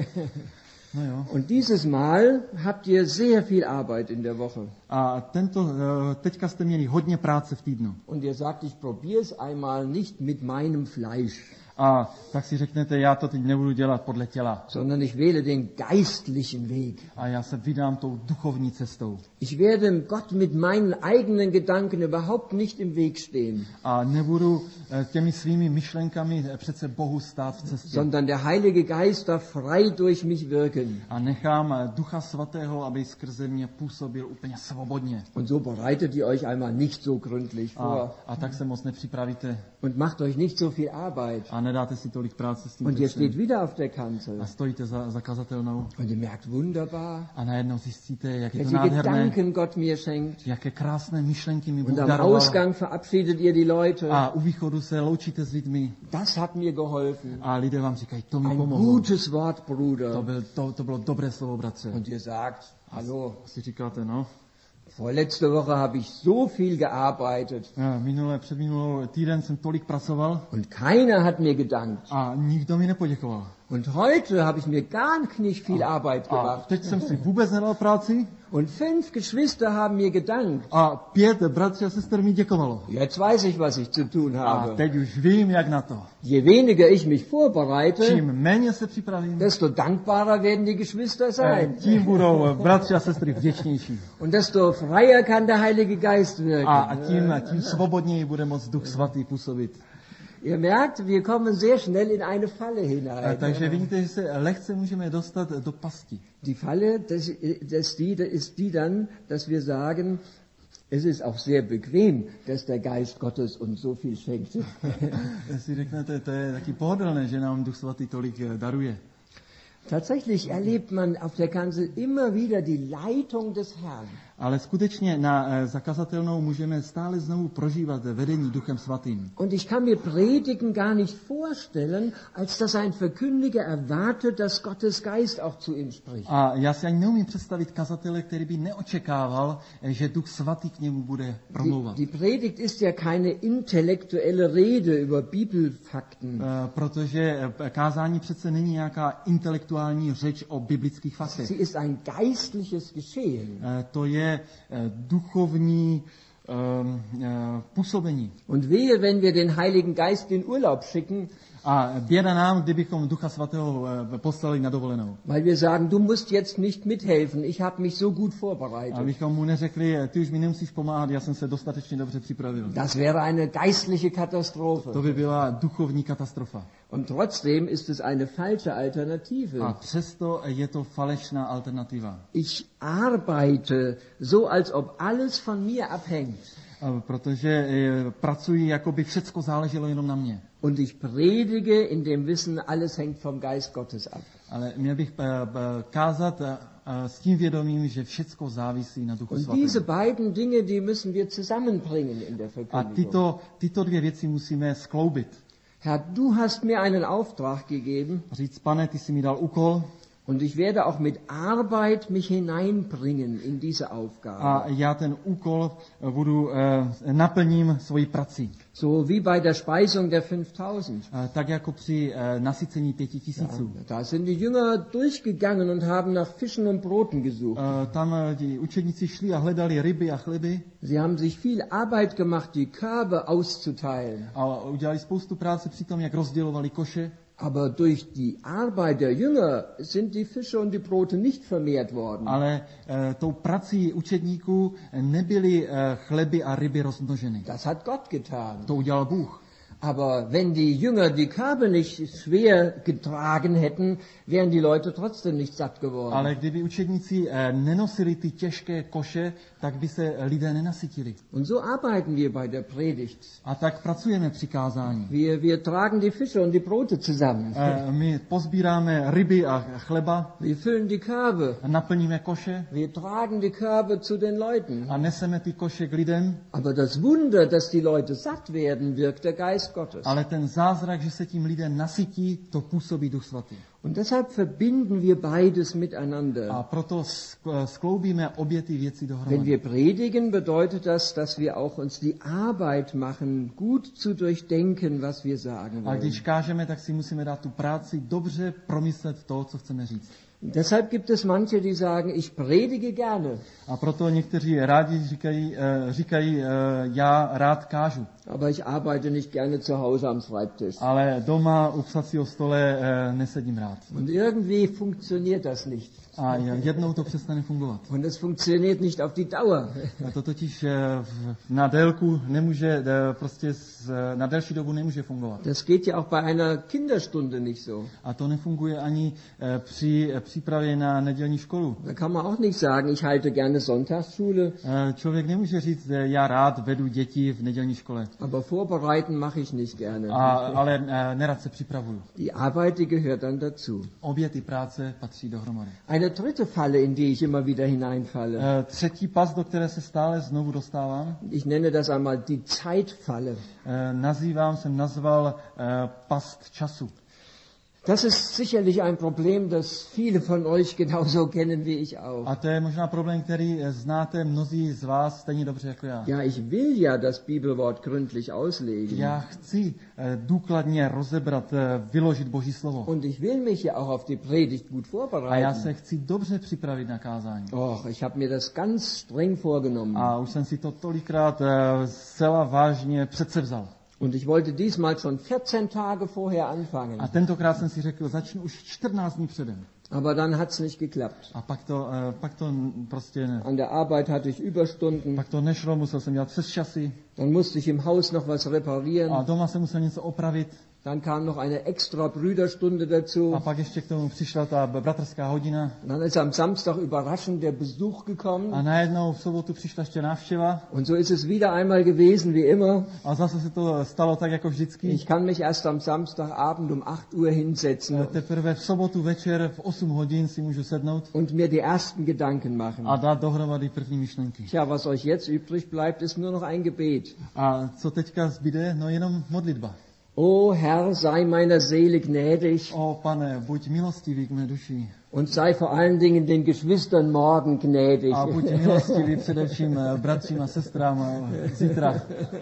No jo. Und dieses Mal habt ihr sehr viel Arbeit in der Woche. A tento, teďka jste měli hodně práce v týdnu. Und ihr sagt, ich probiere es einmal nicht mit meinem Fleisch. A tak si řeknete, já to teď nebudu dělat podle těla. Sondern ich wähle den geistlichen Weg. A já se vydám tou duchovní cestou. Ich werde Gott mit meinen eigenen Gedanken überhaupt nicht im Weg stehen. A nebudu těmi svými myšlenkami přece Bohu stát v cestě. Sondern der Heilige Geist darf frei durch mich wirken. A nechám Ducha Svatého, aby skrze mě působil úplně svobodně. Und so bereitet ihr euch einmal nicht so gründlich vor. A, a tak se moc nepřipravíte. Und macht euch nicht so viel Arbeit. A nedáte si tolik práce s tím. Und ihr steht wieder auf der Kanzel. A stojíte za, za kazatelnou. Und ihr merkt, wunderbar. A najednou zjistíte, jak je to welche nádherné. Gedanken Gott mir schenkt. Jaké krásné myšlenky mi Bůh Und am daroval. Ausgang verabschiedet ihr die Leute. A u východu se loučíte s lidmi. Das hat mir geholfen. A lidé vám říkají, to mi Ein pomohlo. gutes Wort, Bruder. To, byl, to, to bylo dobré slovo, bratře. Und ihr sagt, hallo. Si říkáte, no. Vorletzte Woche habe ich so viel gearbeitet. Ja, minule, před minulou týden jsem tolik pracoval. Und keiner hat mir gedankt. A nikdo mi nepoděkoval. Und heute habe ich mir gar nicht viel Arbeit A gemacht. teď jsem si vůbec nedal práci. Und fünf Geschwister haben mir gedankt. A pět bratří a sester mi děkovalo. Jetzt weiß ich, was ich zu tun A habe. teď už vím, jak na to. Je weniger ich mich vorbereite, Čím méně se připravím, desto dankbarer werden die Geschwister eh, sein. tím budou bratři a sestry vděčnější. Und desto freier kann der Heilige Geist wirken. A, a tím, tím svobodněji bude moct Duch Svatý působit. Ihr merkt, wir kommen sehr schnell in eine Falle A, hinein. takže vidíte, že se lehce můžeme dostat do pasti. Die Falle, das, das die, das ist die dann, dass wir sagen, es ist auch sehr bequem, dass der Geist Gottes uns so viel schenkt. Si řeknete, to je taky pohodlné, že nám Duch Svatý tolik daruje. Tatsächlich erlebt man auf der Kanzel immer wieder die Leitung des Herrn. Ale skutečně na eh, zakazatelnou můžeme stále znovu prožívat vedení Duchem Svatým. Und ich kann mir Predigen gar nicht vorstellen, als dass ein Verkündiger erwartet, dass Gottes Geist auch zu ihm spricht. A já si ani neumím představit kazatele, který by neočekával, eh, že Duch Svatý k němu bude promlouvat. Die, die Predigt ist ja keine intellektuelle Rede über Bibelfakten. Eh, protože eh, kázání přece není nějaká intelektuální řeč o biblických faktech. Sie ist ein geistliches Geschehen. Eh, to je eh, duchovní um, uh, působení. Und wehe, wenn wir den Heiligen Geist in Urlaub schicken, A běda nám, kdybychom Ducha Svatého uh, poslali na dovolenou. weil wir sagen, du musst jetzt nicht mithelfen, ich habe mich so gut vorbereitet. Abychom mu neřekli, ty už mi nemusíš pomáhat, já jsem se dostatečně dobře připravil. Das wäre eine geistliche Katastrophe. To by byla duchovní katastrofa. Und trotzdem ist es eine falsche Alternative. A přesto je to falešná alternativa. Ich arbeite so, als ob alles von mir abhängt. Uh, protože eh, pracuji, jako by všecko záleželo jenom na mě. Und ich predige in dem Wissen, alles hängt vom Geist Gottes ab. Ale měl bych uh, uh, kázat uh, s tím vědomím, že všecko závisí na Duchu Und Svatém. diese beiden Dinge, die müssen wir zusammenbringen in der A Verkündigung. tyto, tyto dvě věci musíme skloubit. Herr, du hast mir einen Auftrag gegeben Říct, pane, ty jsi mi dal úkol und ich werde auch mit Arbeit mich hineinbringen in diese Aufgabe. a já ten úkol eh, budu, eh, naplním svojí prací. So wie bei der Speisung der fünftausend. Eh, tak jako při eh, nasycení pěti tisíců. Da sind die Jünger durchgegangen und haben nach Fischen und Broten gesucht. Eh, tam eh, ti učedníci šli a hledali ryby a chleby Sie haben sich viel Arbeit gemacht, die Körbe auszuteilen. a udělali spoustu práce při tom, jak rozdělovali koše. Aber durch die Arbeit der Jünger sind die Fische und die Brote nicht vermehrt worden. Ale eh, tou prací učedníků nebyly eh, chleby a ryby rozmnoženy. Das hat Gott getan. To udělal Bůh. Aber wenn die Jünger die Körbe nicht schwer getragen hätten, wären die Leute trotzdem nicht satt geworden. Ale kdyby učedníci eh, nenosili ty těžké koše, tak by se lidé nenasytili. Und so arbeiten wir bei der Predigt. A tak pracujeme při kázání. Wir, wir tragen die Fische und die Brote zusammen. Eh, My pozbíráme ryby a chleba, Wir füllen die Körbe. naplníme koše Wir tragen die Körbe zu den Leuten. a neseme ty koše k lidem, Aber das Wunder, dass die Leute satt werden, wirkt der Geist Gottes. ale ten zázrak, že se tím lidé nasytí, to působí Duch Svatý. Und deshalb verbinden wir beides miteinander. A proto sk- skloubíme obě ty věci Wenn dohromady. wir predigen, bedeutet das, dass wir auch uns die Arbeit machen, gut zu durchdenken, was wir sagen A wollen. když kážeme, tak si musíme dát tu práci dobře promyslet to, co chceme říct. Deshalb gibt es manche, die sagen, ich predige gerne, A proto někteří rádi říkají, eh, říkají eh, já rád kážu, aber ich arbeite nicht gerne zu Hause am Schreibtisch. ale doma u psacího stole eh, nesedím rád. Und irgendwie funktioniert das nicht. A jednou to přestane fungovat. Und es funktioniert nicht auf die Dauer. A to totiž eh, v- na délku nemůže, eh, prostě s- na delší dobu nemůže fungovat. Das geht ja auch bei einer Kinderstunde nicht so. A to nefunguje ani eh, při eh, přípravě na nedělní školu. Da kann man auch nicht sagen, ich halte gerne Sonntagsschule, Eh, Člověk nemůže říct, eh, já rád vedu děti v nedělní škole, aber vorbereiten mache ich nicht gerne. a, ale eh, nerad se připravuju. Die Arbeit, die gehört dann dazu. Obě ty práce patří dohromady. Eine dritte Falle, in die ich immer wieder hineinfalle. Eh, Třetí pas, do které se stále znovu dostávám, Ich nenne das einmal die Zeitfalle. eh, nazývám, jsem nazval eh, past času. Das ist sicherlich ein Problem, das viele von euch genauso kennen wie ich auch. A to je možná problém, který eh, znáte mnozí z vás stejně dobře jako já. Ja, ich will ja das Bibelwort gründlich auslegen. Já chci eh, důkladně rozebrat, eh, vyložit Boží slovo. Und ich will mich ja auch auf die Predigt gut A já vorbereiten. se chci dobře připravit na kázání. Och, ich habe mir das ganz streng vorgenommen. A už jsem si to tolikrát eh, zcela vážně předsevzal. Und ich wollte diesmal schon vierzehn Tage vorher anfangen. A tentokrát jsem si řekl, začnu už čtrnáct dní předem. Aber dann hat's nicht geklappt. A pak to, eh, pak to prostě ne. An der Arbeit hatte ich Überstunden. Pak to nešlo, musel jsem dělat přes časy. Dann musste ich im Haus noch was reparieren. A doma jsem musel něco opravit. Dann kam noch eine extra Brüderstunde dazu. A pak ještě k tomu přišla ta bratrská hodina. Dann ist am Samstag überraschend der Besuch gekommen. A najednou v sobotu přišla ještě návštěva. Und so ist es wieder einmal gewesen wie immer. A zase se to stalo tak jako vždycky. Ich kann mich erst am Samstagabend um acht Uhr hinsetzen Teprve v sobotu večer v osm hodin si můžu sednout und mir die ersten Gedanken machen. a dát dohromady první myšlenky. Tja, was euch jetzt übrig bleibt, ist nur noch ein Gebet. A co teďka zbyde? No jenom modlitba. O Herr, sei meiner Seele gnädig O Pane, buď milostivý k mé duši. und sei vor allen Dingen den Geschwistern morgen gnädig. A buď milostivý především bratřím a sestrám zítra.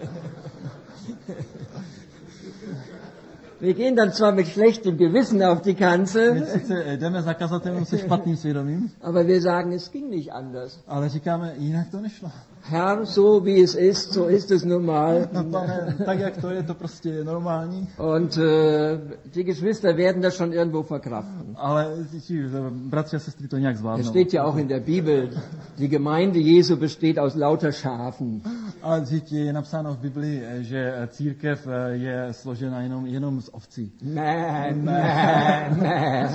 Wir gehen dann zwar mit schlechtem Gewissen auf die Kanzel, My sice jdeme za kazatelem se špatným svědomím, aber wir sagen, es ging nicht anders. ale říkáme, jinak to nešlo. Herr, so wie es ist, so ist es nun mal. No, Pane, tak jak to je, to prostě je normální. Und äh, die Geschwister werden das schon irgendwo verkraften. Ale ti bratři a sestry to nějak Es zvládnou. steht ja auch in der Bibel, die Gemeinde Jesu besteht aus lauter Schafen. A vždyť je napsáno v Biblii, že církev je složena jenom, jenom z ovcí. Mäh, mäh, mäh.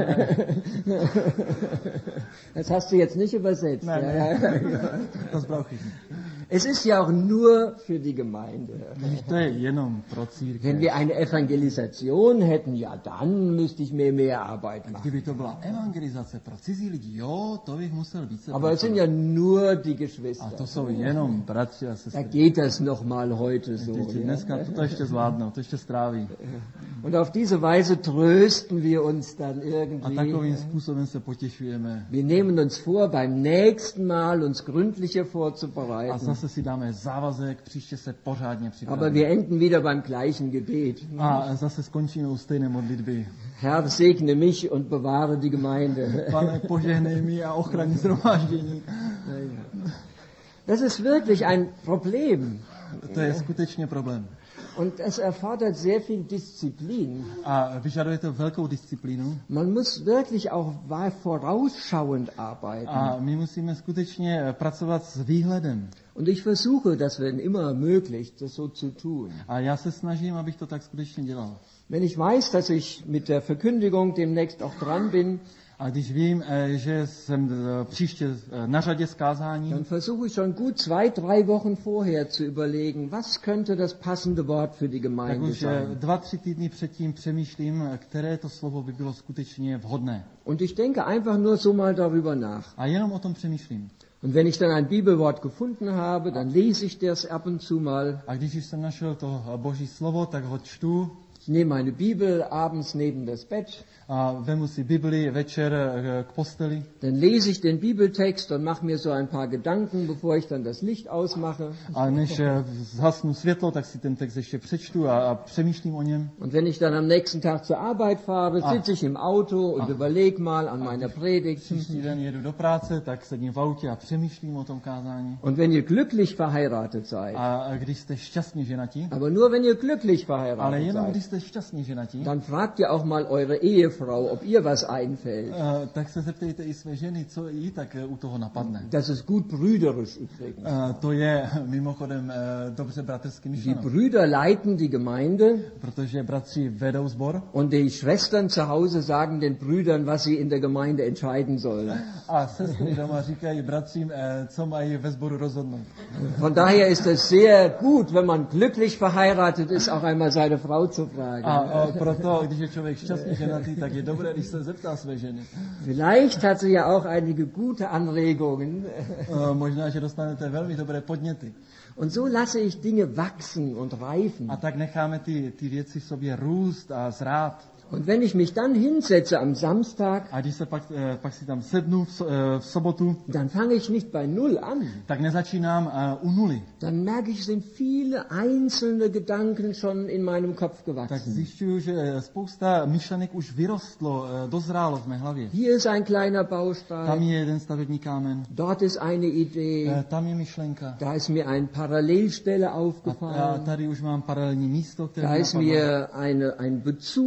Das hast du jetzt nicht übersetzt. Nein, Ja, nein. ja. Das brauche ich nicht. Es ist ja auch nur für die Gemeinde. To je jenom pro církev. Wenn wir eine Evangelisation hätten, ja, dann müsste ich mir mehr Arbeit machen. Kdyby to byla evangelizace pro cizí lidi, jo, to bych musel více Aber es sind ja nur die Geschwister. A to jsou jenom bratři a Da sestry. geht das noch mal heute so. Děti Ja? dneska to ještě zvládnou, to ještě stráví. Und auf diese Weise trösten wir uns dann A irgendwie. takovým způsobem se potěšujeme. Wir nehmen uns vor, beim nächsten Mal uns gründlicher A vorzubereiten. zase si dáme závazek, příště se pořádně Aber připravit. wir enden wieder beim gleichen Gebet. A zase skončíme u stejné modlitby. Herr, segne mich und bewahre die Gemeinde. Pane, požehnej mi a ochraň shromáždění. Das ist wirklich ein Problem. To je skutečně problém. Und es erfordert sehr viel Disziplin. A vyžaduje to velkou disciplínu. Man muss wirklich auch wahr- vorausschauend arbeiten. A my musíme skutečně pracovat s výhledem. Und ich versuche, das wenn immer möglich, das so zu tun. A já se snažím, abych to tak skutečně dělal. Wenn ich weiß, dass ich mit der Verkündigung demnächst auch dran bin, A když vím, eh, že jsem eh, příště eh, na řadě s kázáním, dann versuche ich schon gut zwei, drei Wochen vorher zu überlegen, was könnte das passende Wort für die tak Gemeinde už eh, sein. dva, tři týdny předtím přemýšlím, eh, které to slovo by bylo skutečně vhodné. Und ich denke einfach nur so mal darüber nach. A jenom o tom přemýšlím. Und wenn ich dann ein Bibelwort gefunden habe, dann lese ich das ab und zu mal. A když už jsem našel to eh, boží slovo, tak ho čtu Ich nehme meine Bibel abends neben das Bett, a vemu si Bibli večer eh, k posteli dann lese ich den Bibeltext und mache mir so ein paar Gedanken, bevor ich dann das Licht ausmache. a než eh, zhasnu světlo, tak si ten text ještě přečtu a, a přemýšlím o něm. Und wenn ich dann am nächsten Tag zur Arbeit fahre, sitze ich im Auto und überlege mal an meiner Predigt. Příští den jedu do práce, tak sedím v autě a přemýšlím o tom kázání. Und wenn ihr glücklich verheiratet seid, A a když jste šťastně ženatí, aber nur wenn ihr glücklich ale verheiratet jenom když seid, jste šťastně ženatí, dann fragt ihr auch mal eure Ehefrau, ob ihr was einfällt. eh, tak se zeptejte i své ženy, co jí tak eh, u toho napadne. Das ist gut brüderisch übrigens. Eh, To je mimochodem eh, dobře bratrsky Die myšleno, Brüder leiten die Gemeinde protože bratři vedou sbor und die Schwestern zu Hause sagen den Brüdern, was sie in der Gemeinde entscheiden sollen. a sestry doma říkají bratřím, eh, co mají ve sboru rozhodnout. Von daher ist es sehr gut, wenn man glücklich verheiratet ist, auch einmal seine Frau zu fragen. A, a proto, když je člověk šťastně ženatý, tak je dobré, když se zeptá své ženy. Vielleicht hat sie ja auch einige gute Anregungen. Eh, Možná, že dostanete velmi dobré podněty. Und so lasse ich Dinge wachsen und reifen. A tak necháme ty, ty věci v sobě růst a zrát. Und wenn ich mich dann hinsetze am Samstag, A když se pak, eh, pak si tam sednu v, so- eh, v sobotu, dann fange ich nicht bei Null an. tak nezačínám eh, u nuly. Dann merke ich, sind viele einzelne Gedanken schon in meinem Kopf Tak gewachsen. zjišťuju, že spousta myšlenek už vyrostlo, eh, dozrálo v mé hlavě. Hier ist ein kleiner Tam Baustein, je jeden stavební kámen, dort ist eine Idee, eh, tam je myšlenka. da ist mir eine Parallelstelle A, a aufgefallen, tady už mám paralelní místo, které da mi ist napadlo. mir eine, ein Bezug zu unserer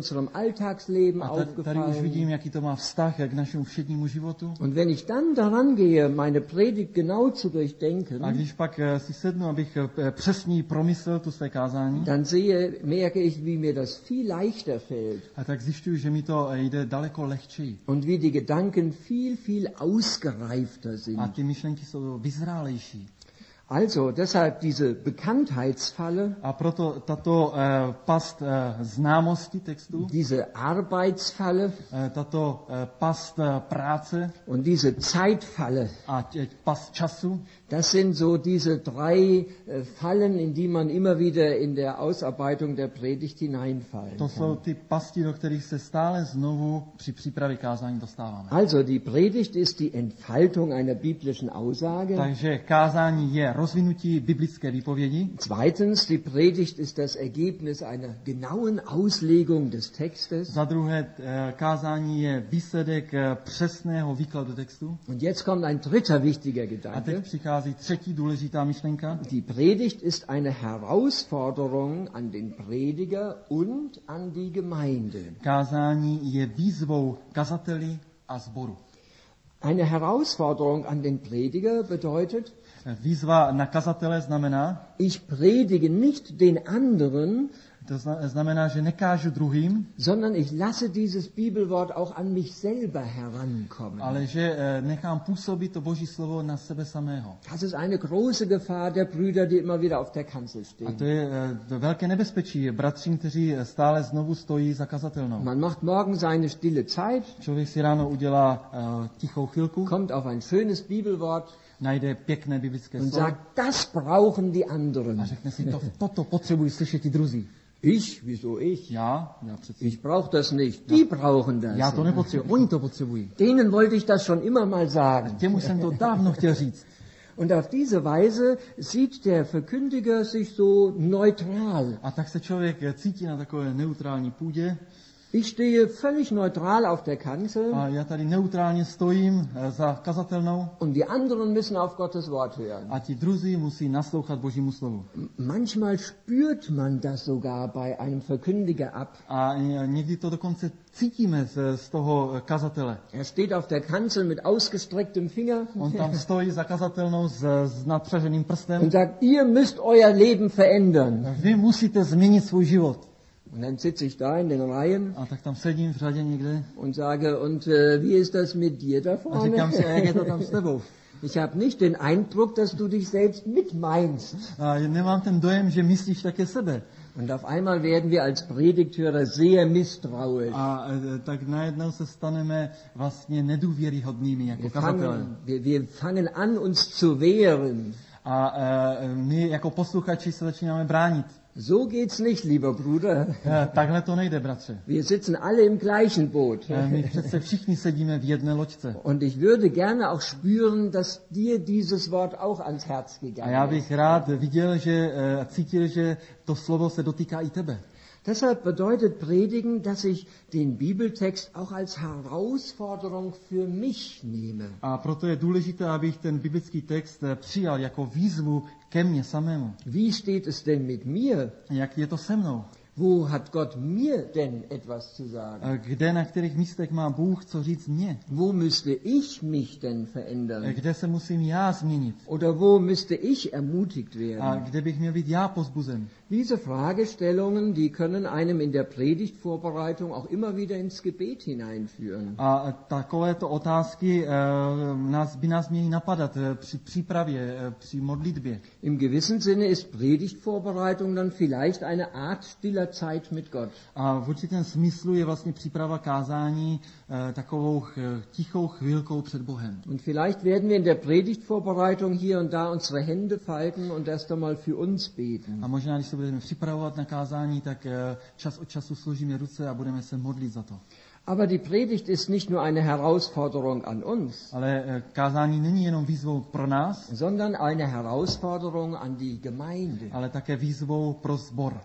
unserem Alltagsleben A tady, tady už aufgefallen. vidím, jaký to má vztah k našemu všednímu životu. Und wenn ich dann daran gehe, meine Predigt genau zu durchdenken, A když pak eh, si sednu, abych eh, přesněji promyslel tu své kázání, dann sehe, merke ich, wie mir das viel leichter fällt a tak zjišťuju, že mi to eh, jde daleko lehčeji. und wie die Gedanken viel, viel ausgereifter sind. A ty myšlenky jsou vyzrálejší. Also, deshalb diese Bekanntheitsfalle, A proto tato eh, past eh, známosti textu, diese Arbeitsfalle eh, tato eh, past eh, práce und diese Zeitfalle, a tě, past času, das sind so diese drei äh, Fallen, in die man immer wieder in der Ausarbeitung der Predigt hineinfallen to kann. jsou ty pasti, do kterých se stále znovu při přípravě kázání dostáváme. Also, die Predigt ist die Entfaltung einer biblischen Aussage. Takže kázání je rozvinutí biblické výpovědi. Zweitens, die Predigt ist das Ergebnis einer genauen Auslegung des Textes. Za druhé, eh, kázání je výsledek eh, přesného výkladu textu. Und jetzt kommt ein dritter wichtiger A teď Gedanke. přichází třetí důležitá myšlenka. Die Predigt ist eine Herausforderung an den Prediger und an die Gemeinde. Kázání je výzvou kazateli a sboru. Eine Herausforderung an den Prediger bedeutet, Výzva na kazatele znamená, ich predige nicht den anderen, to zna- znamená, že nekážu druhým, sondern ich lasse dieses Bibelwort auch an mich selber herankommen. ale že eh, nechám působit to Boží slovo na sebe samého. Das ist eine große Gefahr der Brüder, die immer wieder auf der Kanzel A stehen. to je eh, to velké nebezpečí bratřím, kteří stále znovu stojí za kazatelnou. Man macht morgen seine stille Zeit, Člověk si ráno udělá uh, tichou chvilku, kommt auf ein schönes Bibelwort najde pěkné biblické und slovo sagt, das brauchen die a anderen. řekne si, to, toto potřebují slyšet ti druzí. Ich? Wieso ich? Já? Já přeci. Ich brauche das nicht. Die brauchen das. Já to nepotřebuji, oni to potřebují. Denen wollte ich das schon immer mal sagen. Těm už jsem to dávno chtěl říct. Und auf diese Weise sieht der Verkündiger sich so neutral. A tak se člověk cítí na takové neutrální půdě. Ich stehe völlig neutral auf der Kanzel A já tady neutrálně stojím eh, za kazatelnou und die anderen müssen auf Gottes Wort hören. a ti druzí musí naslouchat Božímu slovu. Manchmal spürt man das sogar bei einem Verkündiger ab. A eh, někdy to dokonce cítíme z, z toho eh, kazatele. Er steht auf der Kanzel mit ausgestrecktem Finger On tam stojí za kazatelnou s, s nadpřaženým prstem. und sagt, ihr müsst euer Leben verändern. Vy musíte změnit svůj život. Und dann sitze ich da in den Reihen A tak tam sedím v řadě někde und sage, und äh, wie ist das mit dir da a říkám si, a jak vorne? je to tam s tebou? Ich habe nicht den Eindruck, dass du dich selbst mitmeinst. A nemám ten dojem, že myslíš také sebe. Und auf einmal werden wir als Predigthörer sehr misstrauisch. A e, tak najednou se staneme vlastně nedůvěryhodnými jako Wir kazatelé. fangen, wir, wir fangen an, uns zu wehren. A e, my jako posluchači se začínáme bránit. So geht's nicht, lieber Bruder. E, takhle to nejde, bratře. Wir sitzen alle im gleichen Boot. E, my přece všichni sedíme v jedné loďce. Und ich würde gerne auch spüren, dass dir dieses Wort auch ans Herz A gegangen já ist. bych rád viděl, že e, cítil, že to slovo se dotýká i tebe. Deshalb bedeutet Predigen, dass ich den Bibeltext auch als Herausforderung für mich nehme. A proto je důležité, abych ten biblický text e, přijal jako výzvu ke mně samému. Wie steht es denn mit mir? Jak je to se mnou? Wo hat Gott mir denn etwas zu sagen? E, Kde, na kterých místech má Bůh co říct mně? Wo müsste ich mich denn E, verändern? Kde se musím já změnit? Oder wo müsste ich ermutigt A werden? kde bych měl být já pozbuzen? Diese Fragestellungen, die können einem in der Predigtvorbereitung auch immer wieder ins Gebet hineinführen. A takovéto otázky e, nás, by nás měly napadat e, při přípravě, e, při modlitbě. Im gewissen Sinne ist Predigtvorbereitung dann vielleicht eine Art stiller Zeit mit Gott. A v určitém smyslu je vlastně příprava kázání e, takovou ch, tichou chvilkou před Bohem. Und vielleicht werden wir in der Predigtvorbereitung hier und da unsere Hände falten und erst einmal für uns beten. A možná, když se budeme připravovat na kázání, tak e, čas od času složíme ruce a budeme se modlit za to. Aber die Predigt ist nicht nur eine Herausforderung an uns, Ale e, kázání není jenom výzvou pro nás, sondern eine Herausforderung an die Gemeinde. ale také výzvou pro sbor.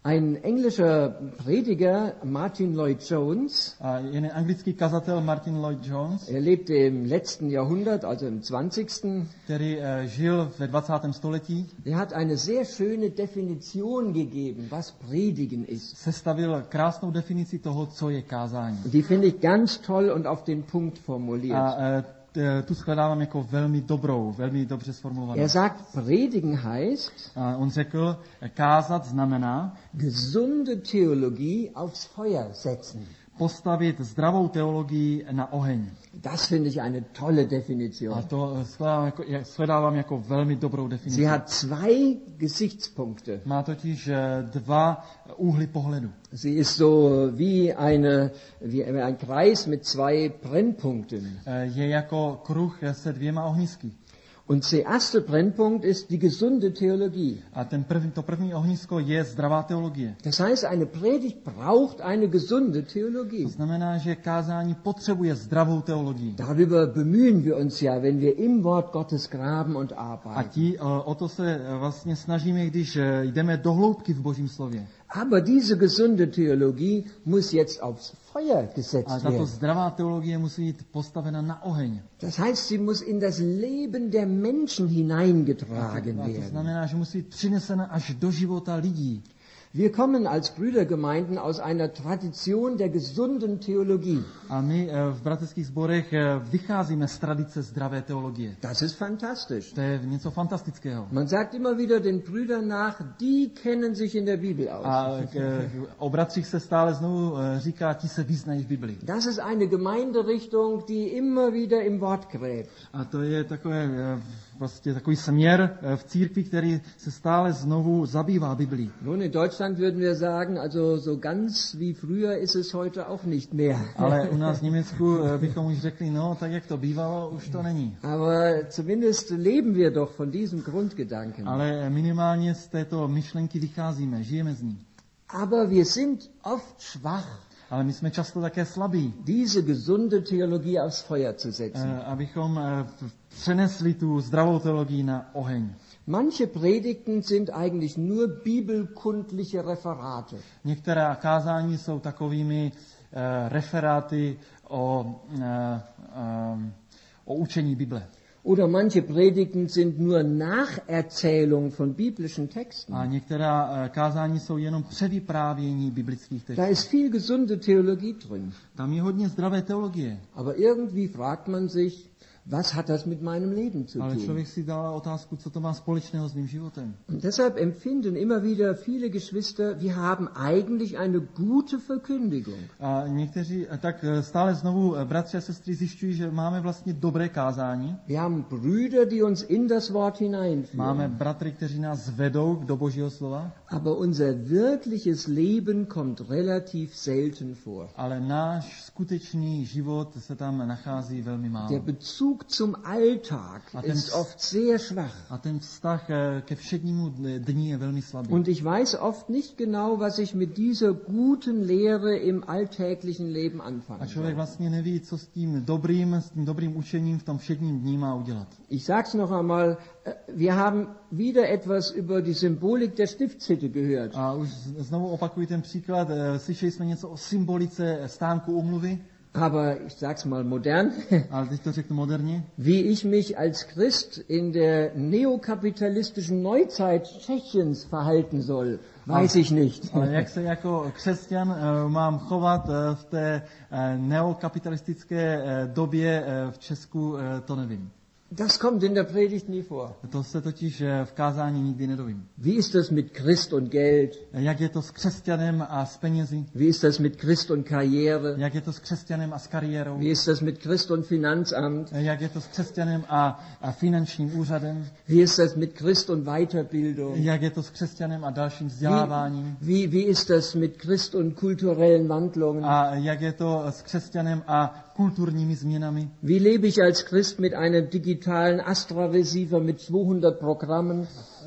Ein englischer Prediger, Martin Lloyd-Jones, A jeden anglický kazatel Martin Lloyd-Jones, er lebte im letzten Jahrhundert, also im zwanzigsten který uh, žil ve dvacátém století, Der hat eine sehr schöne Definition gegeben, was Predigen ist. sestavil krásnou definici toho, co je kázání. Die finde ich ganz toll und auf den Punkt formuliert. A uh, t- tu shledávám jako velmi dobrou, velmi dobře sformulovanou. Er sagt, Predigen heißt, A on řekl, kázat znamená gesunde Theologie aufs Feuer setzen. postavit zdravou teologii na oheň. Das finde ich eine tolle A Definition. to shledávám jako, shledávám jako velmi dobrou definici. Sie hat zwei Gesichtspunkte. Má totiž eh, dva úhly pohledu. Sie ist so wie, eine, wie ein Kreis mit zwei Brennpunkten. Eh, Je jako kruh se dvěma ohnisky. Und der erste Brennpunkt ist die gesunde Theologie. A ten první, to první ohnisko je zdravá teologie. Das heißt, eine Predigt braucht eine gesunde Theologie. To znamená, že kázání potřebuje zdravou teologii. Darüber bemühen wir uns ja, wenn wir im Wort Gottes graben und A arbeiten. tí, eh, o to se eh, vlastně snažíme, když eh, jdeme do hloubky v Božím slově. Aber diese gesunde Theologie muss jetzt aufs Feuer A gesetzt tato werden. zdravá teologie musí být postavena na oheň. Das heißt, sie muss in das Leben der Menschen hineingetragen A to werden. znamená, že musí být přinesena až do života lidí. Wir kommen als Brüdergemeinden aus einer Tradition der gesunden Theologie. A my eh, v bratrských sborech eh, vycházíme z tradice zdravé teologie. Das ist fantastisch. To je něco fantastického. Man sagt immer wieder den Brüdern nach, die kennen sich in der Bibel aus. A k, eh, o bratřích se stále znovu eh, říká, ti se vyznají v Biblii. Das ist eine Gemeinderichtung, die immer wieder im Wort gräbt. A to je takové, eh, vlastně takový směr eh, v církvi, který se stále znovu zabývá Biblií. Nun, in Deutschland würden wir sagen, also so ganz wie früher ist es heute auch nicht mehr. Ale u nás v Německu eh, bychom už řekli, no, tak jak to bývalo, už to není. Aber zumindest leben wir doch von diesem Grundgedanken. Ale minimálně z této myšlenky vycházíme, žijeme z ní. Aber wir sind oft schwach, Ale my jsme často také slabí, diese gesunde Theologie aufs Feuer zu setzen. eh, abychom eh, přenesli tu zdravou teologii na oheň. Manche Predigten sind eigentlich nur bibelkundliche Referate. Některá kázání jsou takovými eh, referáty o, eh, eh, o učení Bible. Oder manche Predigten sind nur Nacherzählung von biblischen Texten. A některá eh, kázání jsou jenom převyprávění biblických Da textů. ist viel gesunde Theologie drin. Tam je hodně zdravé teologie, Aber irgendwie fragt man sich, was hat das mit meinem Leben zu ale tun? člověk si dává otázku, co to má společného s mým životem. Und deshalb empfinden immer wieder viele Geschwister, wir haben eigentlich eine gute Verkündigung. A někteří eh, tak eh, stále znovu eh, bratři a sestry zjišťují, že máme vlastně dobré kázání. Wir haben Brüder, die uns in das Wort hineinführen. Máme bratry, kteří nás vedou do Božího slova, Aber unser wirkliches Leben kommt relativ selten vor. ale náš skutečný život se tam nachází velmi málo. Der Bezug zum Alltag A ten- ist oft sehr schwach. A ten vztah eh, ke všednímu dni je velmi slabý. Und ich weiß oft nicht genau, was ich mit dieser guten Lehre im alltäglichen Leben A anfangen člověk soll. vlastně neví, co s tím dobrým, s tím dobrým učením v tom všedním dní má udělat. Ich sag's noch einmal, äh, wir haben wieder etwas über die Symbolik der Stiftshütte gehört. A už z- znovu opakuji ten příklad. eh, Slyšeli jsme něco o symbolice stánku umluvy, Aber ich sag's mal modern, ale teď to řeknu moderně. wie ich mich als Christ in der neokapitalistischen Neuzeit Tschechiens verhalten soll, weiß ich nicht. Ale jak se jako křesťan eh, mám chovat eh, v té eh, neokapitalistické eh, době eh, v Česku, eh, to nevím. Das kommt in der Predigt nie vor. To se totiž eh, v kázání nikdy nedovím. Wie ist das mit Christ und Geld? Eh, Jak je to s křesťanem a s penězi? Wie ist das mit Christ und Karriere? Jak je to s křesťanem a s kariérou? Wie ist das mit Christ und Finanzamt? Eh, Jak je to s křesťanem a, a finančním úřadem? Wie ist das mit Christ und Weiterbildung? Jak je to s křesťanem a dalším vzděláváním? Wie, wie ist das mit Christ und kulturellen Wandlungen? A jak je to s křesťanem a kulturními změnami? Wie lebe ich als Christ mit einem digitalen Astra-Receiver mit zweihundert Programmen?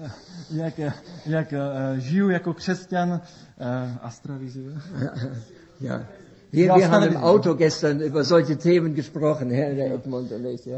Jak, jak uh, žiju jako křesťan uh, Astravisive? Ja. Wir, wir haben im Auto gestern über solche Themen gesprochen, Herr der Edmund und ich. Ja.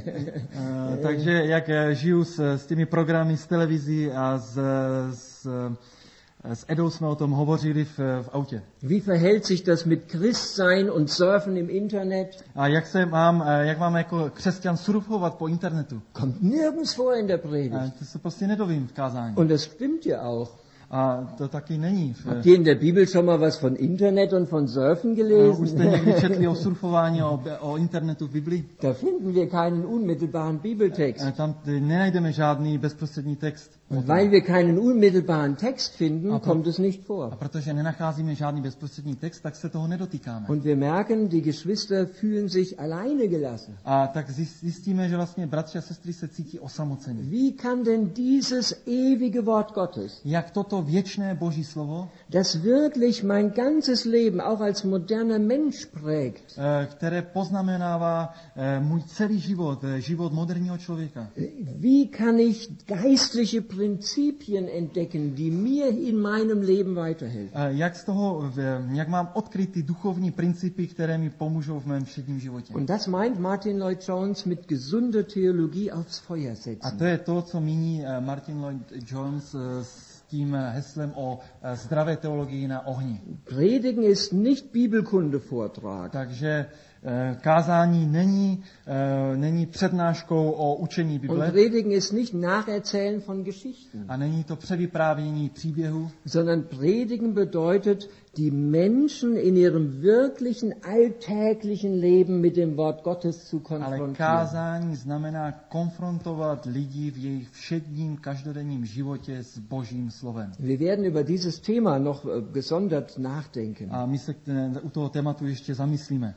Uh, takže jak uh, žiju s, s těmi programy z televizí a z, z uh, S Edou jsme o tom hovořili v, v autě. Wie verhält sich das mit Christsein und Surfen im Internet? A jak se mám, jak mám jako křesťan surfovat po internetu? Kommt nirgends vor in der Predigt. A to se prostě nedovím v kázání. Und das stimmt ja auch. A to taky není. Habt ihr in der Bibel schon mal was von Internet und von Surfen Už gelesen? jste někdy četli o surfování, o, o internetu v Biblii? Da finden wir keinen unmittelbaren Bibeltext. Tam nenajdeme žádný bezprostřední text. Und weil wir keinen unmittelbaren Text finden, Aber- kommt es nicht A vor. protože nenacházíme žádný bezprostřední text, tak se toho nedotýkáme. Und wir merken, die Geschwister fühlen sich alleine gelassen. A tak zjist- zjistíme, že vlastně bratři a sestry se cítí osamoceni. Wie kann denn dieses ewige Wort Gottes, Jak toto věčné Boží slovo, das wirklich mein ganzes Leben auch als moderner Mensch prägt, eh, které poznamenává eh, můj celý život, eh, život moderního člověka. wie kann ich geistliche Prinzipien entdecken, die mir in meinem Leben weiterhelfen? Eh, Jak z toho, v- jak mám odkryt ty duchovní principy, které mi pomůžou v mém všedním životě. Und das meint Martin Lloyd-Jones mit gesunder Theologie aufs Feuer A setzen. to je to, co míní eh, Martin Lloyd-Jones eh, s tím eh, heslem o eh, zdravé teologii na ohni. Predigen ist nicht Bibelkunde-Vortrag. Takže eh, kázání není, eh, není přednáškou o učení Und Bible Predigen ist nicht Nacherzählen von Geschichten, a není to převyprávění příběhu, sondern Predigen bedeutet, die Menschen in ihrem wirklichen alltäglichen Leben mit dem Wort Gottes zu ale konfrontieren. kázání znamená konfrontovat lidi v jejich všedním každodenním životě s Božím slovem. Wir werden über dieses Thema noch äh, gesondert nachdenken. A my se k té- u toho tématu ještě zamyslíme.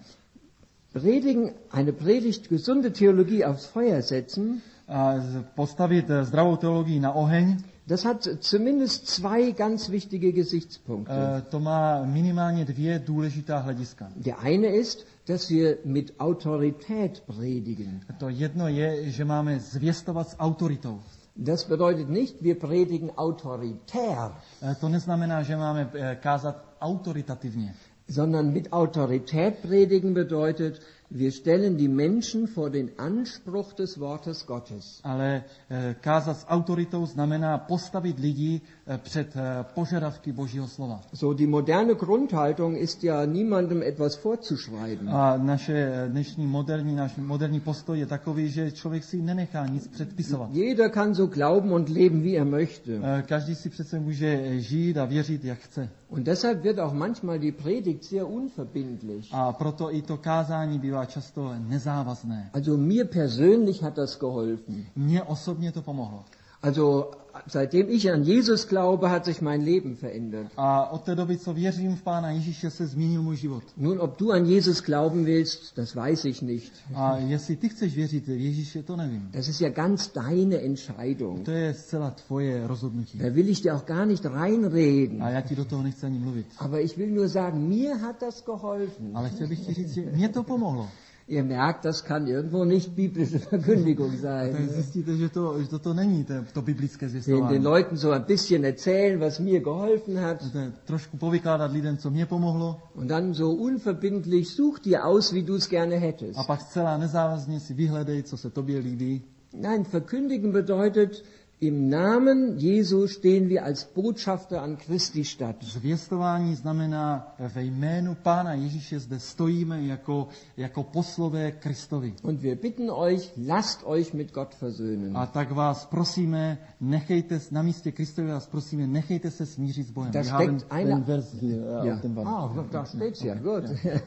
Predigen, eine Predigt, gesunde Theologie aufs Feuer setzen, A z- postavit eh, zdravou teologii na oheň, das hat zumindest zwei ganz wichtige Gesichtspunkte. eh, to má minimálně dvě důležitá hlediska. Der eine ist, dass wir mit Autorität predigen. To jedno je, že máme zvěstovat s autoritou. Das bedeutet nicht, wir predigen autoritär, Eh, To neznamená, že máme eh, kázat autoritativně. sondern mit Autorität predigen bedeutet, wir stellen die Menschen vor den Anspruch des Wortes Gottes. Ale eh, kázat s autoritou znamená postavit lidi eh, před eh, požadavky Božího slova. So, die moderne Grundhaltung ist ja niemandem etwas vorzuschreiben. A naše eh, dnešní moderní, náš moderní postoj je takový, že člověk si nenechá nic předpisovat. Jeder kann so glauben und leben, wie er möchte. Eh, Každý si přece může žít a věřit, jak chce. Und deshalb wird auch manchmal die Predigt sehr unverbindlich. A proto i to kázání bývá často nezávazné. Also mir persönlich hat das geholfen. Mně osobně to pomohlo. Also seitdem ich an Jesus glaube, hat sich mein Leben verändert. A od té doby, co věřím v Pána Ježíše, se změnil můj život. Nun, ob du an Jesus glauben willst, das weiß ich nicht. A jestli ty chceš věřit v Ježíše, to nevím. Das ist ja ganz deine Entscheidung. To je zcela tvoje rozhodnutí. Da will ich dir auch gar nicht reinreden. A já ti do toho nechci ani mluvit. Aber ich will nur sagen, mir hat das geholfen. Ale chtěl bych ti říct, že mě to pomohlo. Ihr merkt, das kann irgendwo nicht biblische Verkündigung Tak sein. zjistíte, že to, že to není to, to biblické Den, den zvěstování. Leuten so ein bisschen erzählen, was mir geholfen hat. To je trošku povykládat lidem, co mě pomohlo, Und dann so unverbindlich, such dir aus, wie du es gerne hättest. a pak zcela nezávazně si vyhledej, co se tobě líbí. Nein, verkündigen bedeutet, im Namen Jesu stehen wir als Botschafter an Christi Stadt. Zvěstování znamená, ve jménu Pána Ježíše zde stojíme jako, jako poslové Kristovi. Und wir bitten euch, lasst euch mit Gott versöhnen. A tak vás prosíme, nechejte, na místě Kristovi vás prosíme, nechejte se smířit s Bohem. Da Wir haben steckt eine- den Vers hier, äh, Ja. auf dem Wand. Ah, da steht's ja, gut.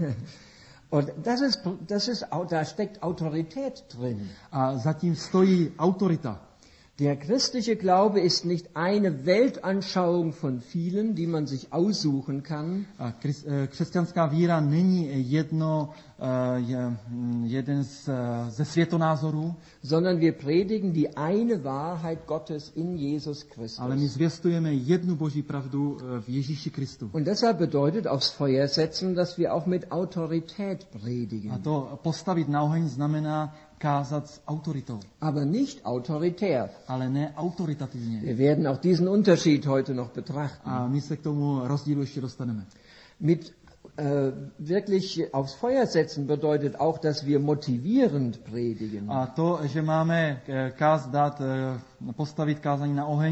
Und das ist, das ist, da steckt Autorität drin. A zatím stojí autorita. Der christliche Glaube ist nicht eine Weltanschauung von vielen, die man sich aussuchen kann, A křes- eh, křesťanská víra není jedno, eh, je, mm, jeden z, eh, ze světonázorů, sondern wir predigen die eine Wahrheit Gottes in Jesus ale my Christus. zvěstujeme jednu boží pravdu eh, v Ježíši Kristu. Und deshalb bedeutet aufs Feuer setzen, dass wir auch mit Autorität A predigen. to postavit na oheň znamená kázat s autoritou, Aber nicht autoritär. ale ne autoritativně. Wir werden auch diesen Unterschied heute noch betrachten. A my se k tomu rozdílu ještě dostaneme. Mit äh, wirklich aufs Feuer setzen bedeutet auch, dass wir motivierend predigen. A to, že máme eh, káz dát, eh, postavit kázání na oheň,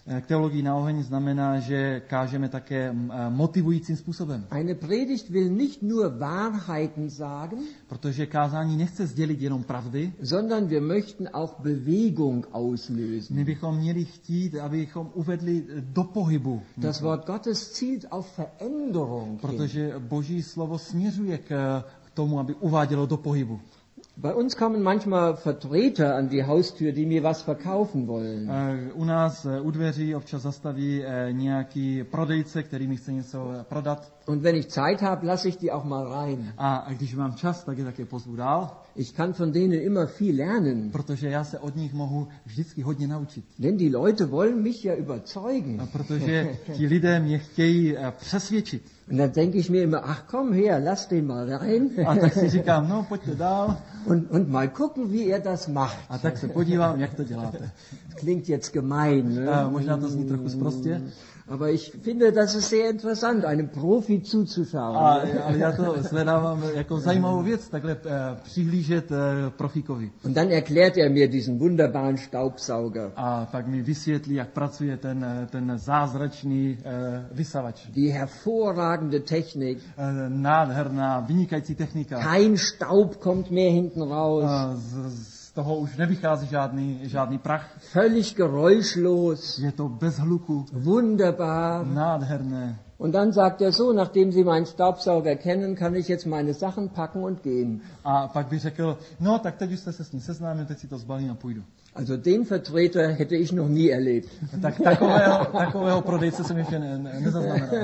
K teologii na oheň znamená, že kážeme také motivujícím způsobem. Eine Predigt will nicht nur Wahrheiten sagen, Protože kázání nechce sdělit jenom pravdy, sondern wir möchten auch Bewegung auslösen. my bychom měli chtít, abychom uvedli do pohybu. Das Wort Gottes zielt auf Veränderung hin. Protože Boží slovo směřuje k tomu, aby uvádělo do pohybu. Bei uns kommen manchmal Vertreter an die Haustür, die mir was verkaufen wollen. U nás u dveří občas zastaví nějaký prodejce, který mi chce něco prodat. Und wenn ich Zeit habe, lasse ich die auch mal rein. A když mám čas, tak je také pozvu dál. Ich kann von denen immer viel lernen. Protože já se od nich mohu vždycky hodně naučit. Denn die Leute wollen mich ja überzeugen. A protože ti lidé mě chtějí přesvědčit. Und dann denke ich mir immer, ach komm her, lass den mal rein. A tak si říkám, no pojďte dál. Und, und mal gucken, wie er das macht. A tak se podívám, jak to děláte. Klingt jetzt gemein. Ne? A možná to zní trochu sprostě. Aber ich finde, das ist sehr interessant, einem Profi zuzuschauen. A, ale já to sledávám jako zajímavou věc, takhle uh, přihlížet uh, profíkovi. Und dann erklärt er mir diesen wunderbaren Staubsauger. A pak mi vysvětlí, jak pracuje ten, ten zázračný uh, vysavač. Die hervorragende Technik. Uh, nádherná, vynikající technika. Kein Staub kommt mehr hinten raus. Uh, z, z toho už nevychází žádný, žádný prach. Völlig geräuschlos. Je to bez hluku. Wunderbar. Nádherné. Und dann sagt er so, nachdem Sie meinen Staubsauger kennen, kann ich jetzt meine Sachen packen und gehen. A pak by řekl, no tak teď už jste se s ním seznámil, teď si to zbalím a půjdu. Also den Vertreter hätte ich noch nie erlebt. Tak takového, takového prodejce jsem ještě ne, ne, nezaznamenal.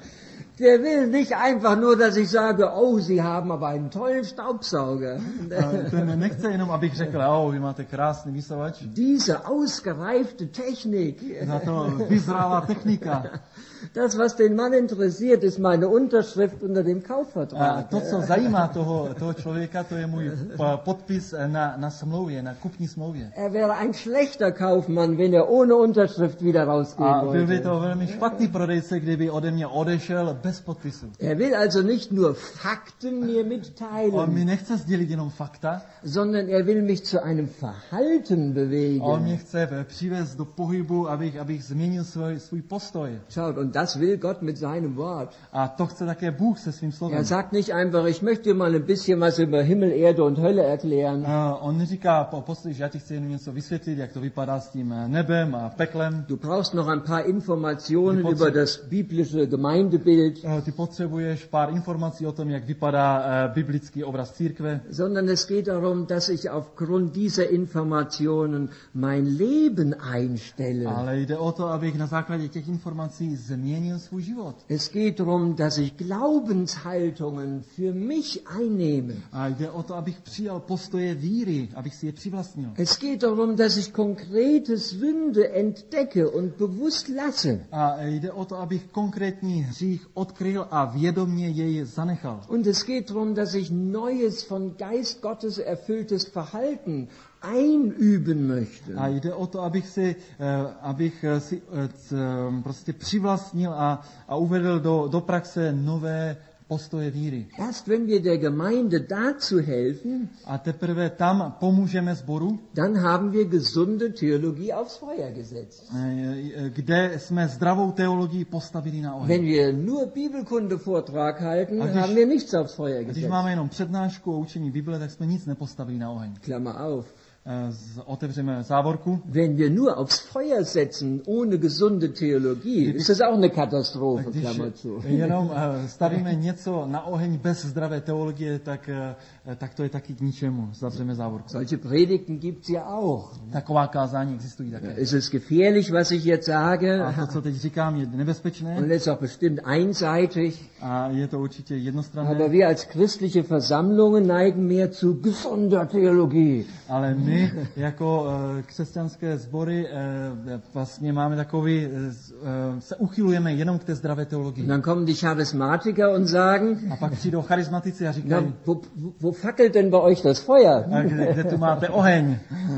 Der will nicht einfach nur, dass ich sage, oh, Sie haben aber einen tollen Staubsauger. Ten nechce jenom, abych řekl, oh, vy máte krásný vysavač. Diese ausgereifte Technik. Za to vyzrálá technika. Das, was den Mann interessiert, ist meine Unterschrift unter dem Kaufvertrag. A to, co zajímá toho, toho člověka, to je můj podpis na, na smlouvě, na kupní smlouvě. Er wäre ein schlechter Kaufmann, wenn er ohne Unterschrift wieder rausgehen A byl by wollte. to velmi špatný prodejce, kdyby ode mě odešel bez podpisu. Er will also nicht nur Fakten mir On mi mitteilen, nechce sdělit jenom fakta, sondern er will mich zu einem Verhalten a on mě bewegen. chce přivést do pohybu, abych, abych změnil svůj, svůj postoj. Schaut, und das will Gott mit seinem Wort. A to chce také Bůh se svým slovem. Er sagt nicht einfach, ich möchte dir mal ein bisschen was über Himmel, Erde und Hölle erklären, Uh, on neříká, po- poslyš, já ti chci jenom něco vysvětlit, jak to vypadá s tím eh, nebem a peklem. du brauchst noch ein paar Informationen Die Potze- über das biblische Gemeindebild, Uh, ty potřebuješ pár informací o tom, jak vypadá uh, biblický obraz církve. sondern es geht darum, dass ich aufgrund dieser Informationen mein Leben einstelle. Ale jde o to, abych na základě těch informací změnil svůj život. Es geht darum, dass ich Glaubenshaltungen für mich einnehme. A jde o to, abych přijal postoje víry, abych si je přivlastnil. Es geht darum, dass ich konkrete Sünde entdecke und bewusst lasse. A jde o to, abych konkrétní hřích odkryl a vědomě jej zanechal. Und es geht darum, dass ich neues, von Geist Gottes erfülltes Verhalten einüben möchte. A jde o to, abych si, eh, abych eh, si eh, c- eh, prostě přivlastnil a, a uvedl do, do praxe nové postoje víry. Erst wenn wir der Gemeinde dazu helfen, A teprve tam pomůžeme sboru, dann haben wir gesunde Theologie aufs Feuer gesetzt. eh, eh, kde jsme zdravou teologii postavili na Wenn oheň. wir nur Bibelkunde-Vortrag halten, Aber haben ich- wir nichts aufs Feuer A když gesetzt. máme jenom přednášku o učení Bible, tak jsme nic nepostavili na oheň. Klammer auf. Eh, z- Otevřeme závorku. Wenn wir nur aufs Feuer setzen, ohne gesunde Theologie, ist das auch eine Katastrophe, Když Klammer zu. jenom eh, stavíme něco na oheň bez zdravé teologie, tak, eh, tak to je taky k ničemu. Zavřeme závorku. Solche Predigten gibt's ja auch. Taková kázání existují také. Es ist gefährlich, was ich jetzt sage, A to, co teď říkám, je und nebezpečné es ist auch bestimmt einseitig, a je to určitě aber jednostranné, wir als christliche Versammlungen neigen mehr zu gesunder Theologie. ale my jako eh, křesťanské sbory eh, vlastně máme takový, eh, z- eh, se uchylujeme jenom k té zdravé Und teologii. dann kommen die Charismatiker und sagen, A pak přijdou charismatici a říkají, na, wo, wo fackelt denn bei euch das Feuer? "A kde, kde tu máte oheň?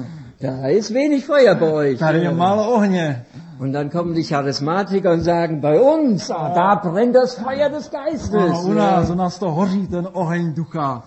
Da ist wenig Feuer bei euch. Tady je málo ohně. Und dann kommen die Charismatiker und sagen, bei uns, ah, da brennt das Feuer des Geistes. No, u nás, u nás to hoří ten oheň ducha.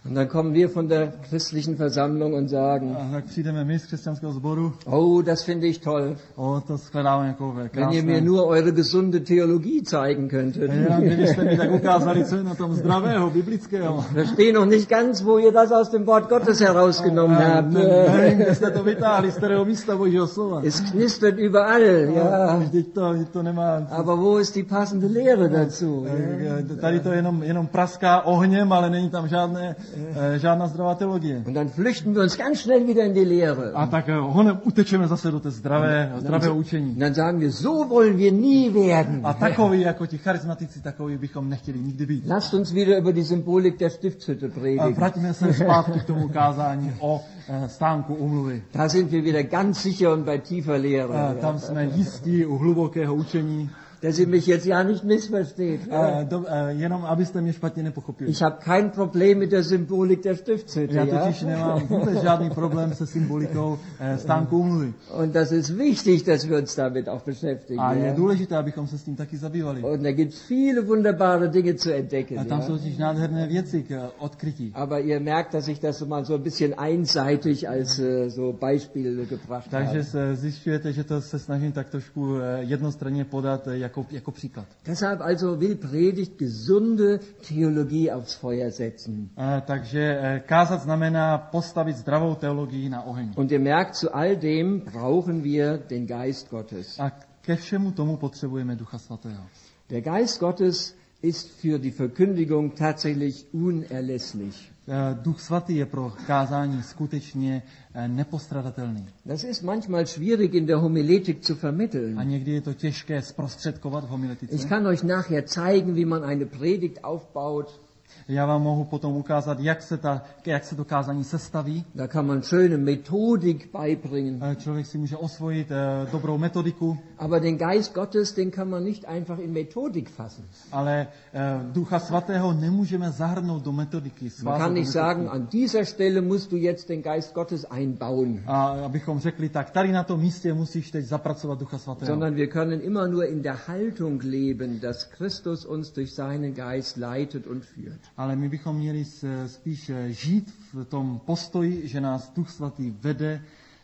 Und dann kommen wir von der christlichen Versammlung und sagen, A tak přijdeme my z křesťanského sboru, oh, das finde ich toll. o, to shledáme jako Wenn ihr krásné. mir nur eure gesunde Theologie zeigen könntet. Ja, kdybyste mi tak ukázali, co je na tom zdravého, biblického. Ich verstehe noch nicht ganz, wo ihr das aus dem Wort Gottes herausgenommen habt. Nevím, kde jste to vytáhli z kterého místa Božího slova. Es knistert überall, ja. Vždyť to, vždyť to nemá... Aber wo ist die passende Lehre dazu? Ja? Tady to jenom, jenom praská ohněm, ale není tam žádné, žádná zdravá teologie. Und dann flüchten wir uns ganz schnell wieder in die Lehre. A tak honem utečeme zase do té zdravé, zdravého učení. Und dann sagen wir, so wollen wir nie werden. A takový, jako ti charismatici, takový bychom nechtěli nikdy být. Lasst uns wieder über die Symbolik der Stiftshütte A predigen. vrátíme se zpátky k tomu kázání o eh, stánku umluvy. Da sind wir wieder ganz sicher und bei tiefer Lehre. A tam jsme jistí u hlubokého učení. Dass ihr mich jetzt ja nicht missversteht. A, do, a, jenom abyste mě špatně nepochopili. Ich habe kein Problem mit der Symbolik der Stiftshütte. Já Ja? totiž nemám vůbec žádný problém se symbolikou eh, stánku umluvy. Und das ist wichtig, dass wir uns damit auch beschäftigen. A je Ja? důležité, abychom se s tím taky zabývali. Und da gibt es viele wunderbare Dinge zu entdecken. A tam Ja? jsou totiž nádherné věci k eh, odkrytí. Aber ihr merkt, dass ich das mal so ein bisschen einseitig als äh, so Beispiel gebracht Takže habe. se zjišťujete, že to se snažím tak trošku eh, jednostranně podat eh, jako, jako příklad. Deshalb also will Predigt gesunde Theologie aufs Feuer setzen. Eh, takže eh, kázat znamená postavit zdravou teologii na oheň. Und ihr merkt, zu all dem brauchen wir den Geist Gottes. A ke všemu tomu potřebujeme Ducha Svatého. Der Geist Gottes ist für die Verkündigung tatsächlich unerlässlich. Eh, Duch Svatý je pro kázání skutečně eh, nepostradatelný. Das ist manchmal schwierig in der Homiletik zu vermitteln. A někdy je to těžké zprostředkovat v Ich homiletice. kann euch nachher zeigen, wie man eine Predigt aufbaut. Já vám mohu potom ukázat, jak se, ta, jak se to kázání sestaví. Da kann man schöne Methodik beibringen. Eh, Člověk si může osvojit eh, dobrou metodiku, Aber den Geist Gottes, den kann man nicht einfach in Methodik fassen. ale eh, Ducha Svatého nemůžeme zahrnout do metodiky. Man svázat kann do nicht metodiky. sagen, an dieser Stelle musst du jetzt den Geist Gottes einbauen. A abychom řekli, tak tady na tom místě musíš teď zapracovat Ducha Svatého. Sondern wir können immer nur in der Haltung leben, dass Christus uns durch seinen Geist leitet und führt. Ale my bychom měli s- spíš eh, žít v tom postoji, že nás Duch Svatý vede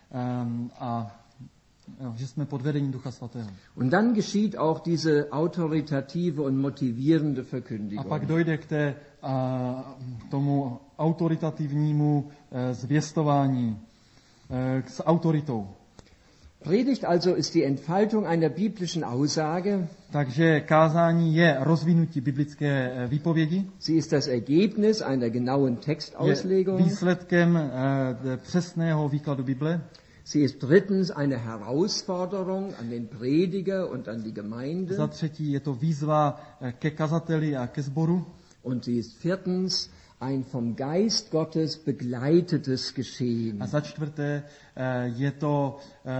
um, a jo, že jsme pod vedením Ducha Svatého. Und dann geschieht auch diese autoritative und motivierende A Verkündigung. pak dojde k té, a, tomu autoritativnímu eh, zvěstování eh, s autoritou. Predigt also ist die Entfaltung einer biblischen Aussage. Takže kázání je rozvinutí biblické eh, výpovědi, Sie ist das Ergebnis einer genauen je Textauslegung. výsledkem eh, přesného výkladu Bible. Sie ist drittens eine Herausforderung an den Prediger und an die Za Gemeinde. třetí je to výzva eh, ke kazateli a ke sboru. Und sie ist viertens ein vom Geist Gottes begleitetes Geschehen. A za čtvrté eh, je to eh,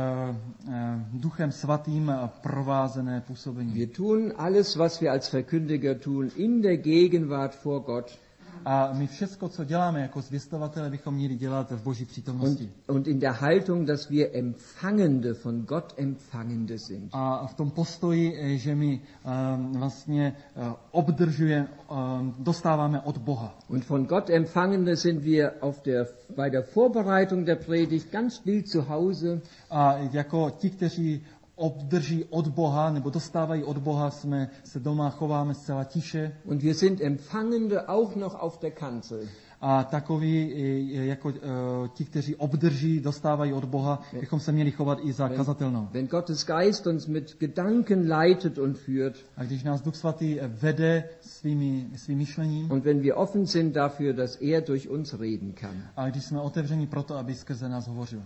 eh, duchem svatým provázené působení. Wir tun alles, was wir als Verkündiger tun, in der Gegenwart vor Gott A my všecko, co děláme jako zvěstovatele, bychom měli dělat v Boží und, přítomnosti. und in der Haltung, dass wir Empfangende, von Gott Empfangende sind. A v tom postoji, eh, že my um, vlastně uh, obdržujeme, um, dostáváme od Boha. Und von Gott Empfangende sind wir auf der, bei der Vorbereitung der Predigt ganz still zu Hause. A jako ti, kteří obdrží od Boha, nebo dostávají od Boha, jsme se doma chováme zcela tiše. Und wir sind Empfangende auch noch auf der Kanzel. A takoví, eh, jako uh, ti, kteří obdrží, dostávají od Boha, bychom se měli chovat i za kazatelnou. Wenn Gottes Geist uns mit Gedanken leitet und führt A když nás Duch Svatý vede svými, svým myšlením, und wenn wir offen sind dafür, dass er durch uns reden kann. a když jsme otevření proto, aby skrze nás hovořil.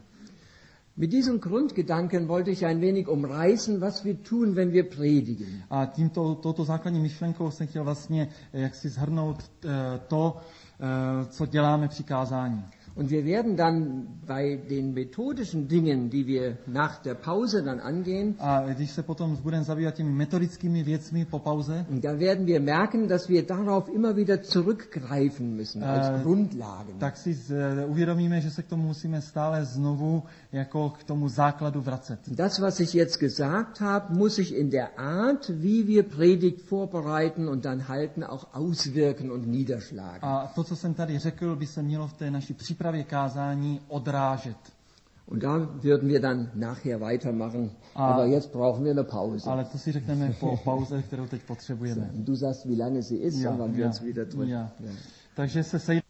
Mit diesem Grundgedanken wollte ich ein wenig umreißen, was wir tun, wenn wir predigen. A tímto, touto základní myšlenkou jsem chtěl vlastně eh, jak si zhrnout eh, to, eh, co děláme při kázání. Und wir werden dann bei den methodischen Dingen, die wir nach der Pause dann angehen, A když se potom budeme zabývat těmi metodickými věcmi po pauze, da werden wir merken, dass wir darauf immer wieder zurückgreifen müssen als Äh, Grundlagen. tak si z, uvědomíme, že se k tomu musíme stále znovu jako k tomu základu vracet. Das, was ich jetzt gesagt habe, muss sich in der Art, wie wir Predigt vorbereiten und dann halten, auch auswirken und niederschlagen. A to, co jsem tady řekl, by se mělo v té naší přípravě kázání odrážet. Und da würden wir dann nachher weitermachen. Ah. Aber jetzt brauchen wir eine Pause. Ale to si řekneme po pauze, kterou teď potřebujeme. Du sagst, wie lange sie ist, und wann wir uns wieder treffen. ja. Ja. Takže se sejdeme.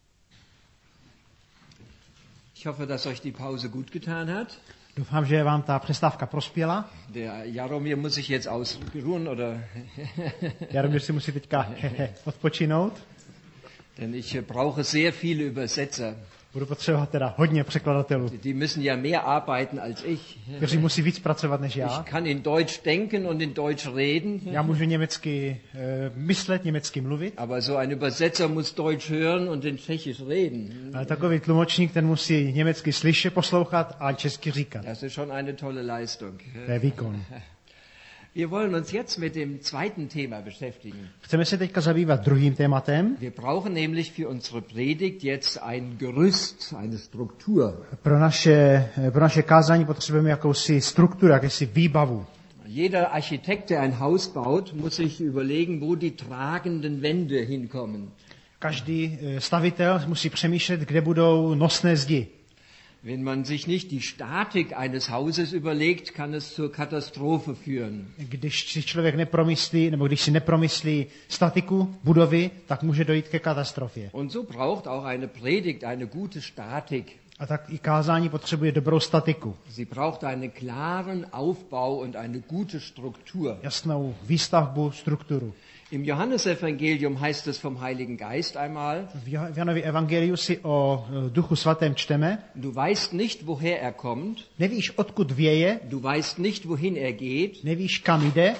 Ich hoffe, dass euch die Pause gut getan hat. Doufám, že vám ta přestávka prospěla. Der Jaromir muss sich jetzt ausruhen, oder? Jaromír si musí teďka odpočinout. Denn ich brauche sehr viele Übersetzer. Budu potřebovat teda hodně překladatelů, Die müssen ja mehr arbeiten als ich. kteří musí víc pracovat než Ich já. kann in Deutsch denken und in Deutsch reden, Já můžu německy e, myslet, německy mluvit, aber so ein Übersetzer muss Deutsch hören und in Tschechisch reden. ale takový tlumočník, ten musí německy slyšet, poslouchat a česky říkat. Das ist schon eine tolle Leistung. To je výkon. Wir wollen uns jetzt mit dem zweiten Thema beschäftigen. Chceme se teďka zabývat druhým tématem. Wir brauchen nämlich für unsere Predigt jetzt ein Gerüst, eine Struktur. Pro naše, pro naše kázání potřebujeme jakousi strukturu, jakousi výbavu. Jeder Architekt, der ein Haus baut, muss sich überlegen, wo die tragenden Wände hinkommen. Každý e, stavitel musí přemýšlet, kde budou nosné zdi. Wenn man sich nicht die Statik eines Hauses überlegt, kann es zur Katastrophe führen. Když si člověk nepromyslí, nebo když si nepromyslí statiku budovy, tak může dojít ke katastrofě. Und so braucht auch eine Predigt eine gute Statik. A tak i kázání potřebuje dobrou statiku, Sie braucht einen klaren Aufbau und eine gute Struktur. jasnou výstavbu, strukturu. Im Johannesevangelium heißt es vom Heiligen Geist einmal, V Jo- v Janově evangeliu si o e, Duchu svatém čteme, du weißt nicht, woher er kommt, nevíš, odkud věje, du weißt nicht, wohin er geht, nevíš, kam jde,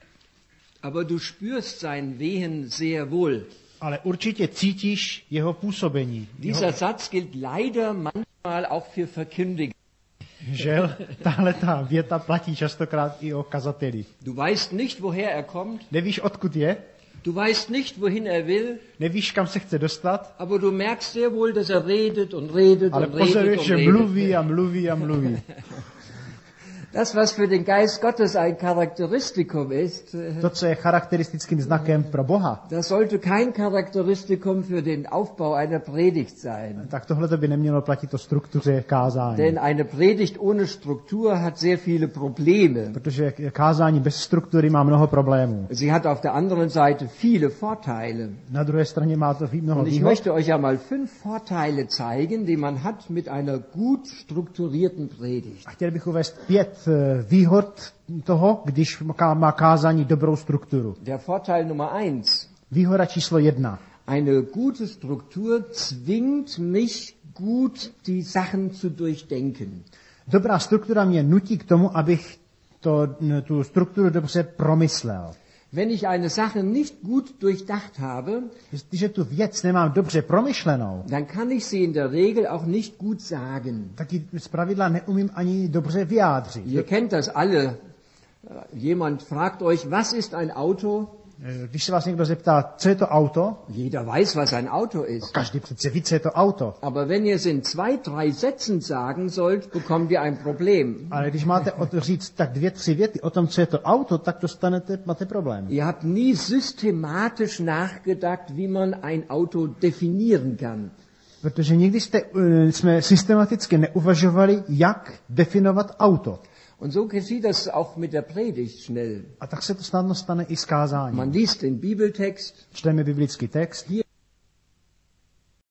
aber du spürst sein Wehen sehr wohl. ale určitě cítíš jeho působení. Dieser Jeho, Satz gilt leider manchmal auch für Verkündiger. žel, tahle ta věta platí častokrát i o kazateli. Du weißt nicht, woher er kommt, Nevíš, odkud je, du weißt nicht, wohin er will, nevíš, kam se chce dostat, aber du merkst sehr wohl, dass er redet und redet ale und redet pozoruješ, und že redet. mluví a mluví a mluví. Das, was für den Geist Gottes ein Charakteristikum ist, äh, To, co je charakteristickým znakem pro Boha, das sollte kein Charakteristikum für den Aufbau einer Predigt sein. tak tohle by nemělo platit o struktuře kázání. Denn eine Predigt ohne Struktur hat sehr viele Probleme. Protože kázání bez struktury má mnoho problémů. Sie hat auf der anderen Seite viele Vorteile. Na druhé straně má to vý- mnoho Und ich výhod. möchte euch ja mal fünf Vorteile zeigen, die man hat mit einer gut strukturierten Predigt. A chtěl bych uvést pět eh, výhod toho, když má má kázání dobrou strukturu. Der Vorteil Nummer eins. Výhoda číslo jedna. Eine gute Struktur zwingt mich gut, die Sachen zu durchdenken. Dobrá struktura mě nutí k tomu, abych to, n- tu strukturu dobře promyslel. Wenn ich eine Sache nicht gut durchdacht habe, Jestliže tu věc nemám dobře promyšlenou, dann kann ich sie in der Regel auch nicht gut sagen. tak ji zpravidla neumím ani dobře vyjádřit. Ihr kennt das alle. Jemand fragt euch, was ist ein Auto? Eh, Když se vás někdo zeptá, co je to auto, Jeder weiß, was ein Auto ist. každý přece ví, co je to auto. Aber wenn ihr es in zwei, drei Sätzen sagen sollt, bekommt ihr ein Problem. Ale když máte o to říct tak dvě, tři věty o tom, co je to auto, tak dostanete, máte problém. Ihr habt nie systematisch nachgedacht, wie man ein Auto definieren kann. Protože nikdy jste, eh, jsme systematicky neuvažovali, jak definovat auto. Und so geschieht das auch mit der Predigt schnell. A tak se to snadno stane i s kázáním. Man liest den Bibeltext, Čteme biblický text, hier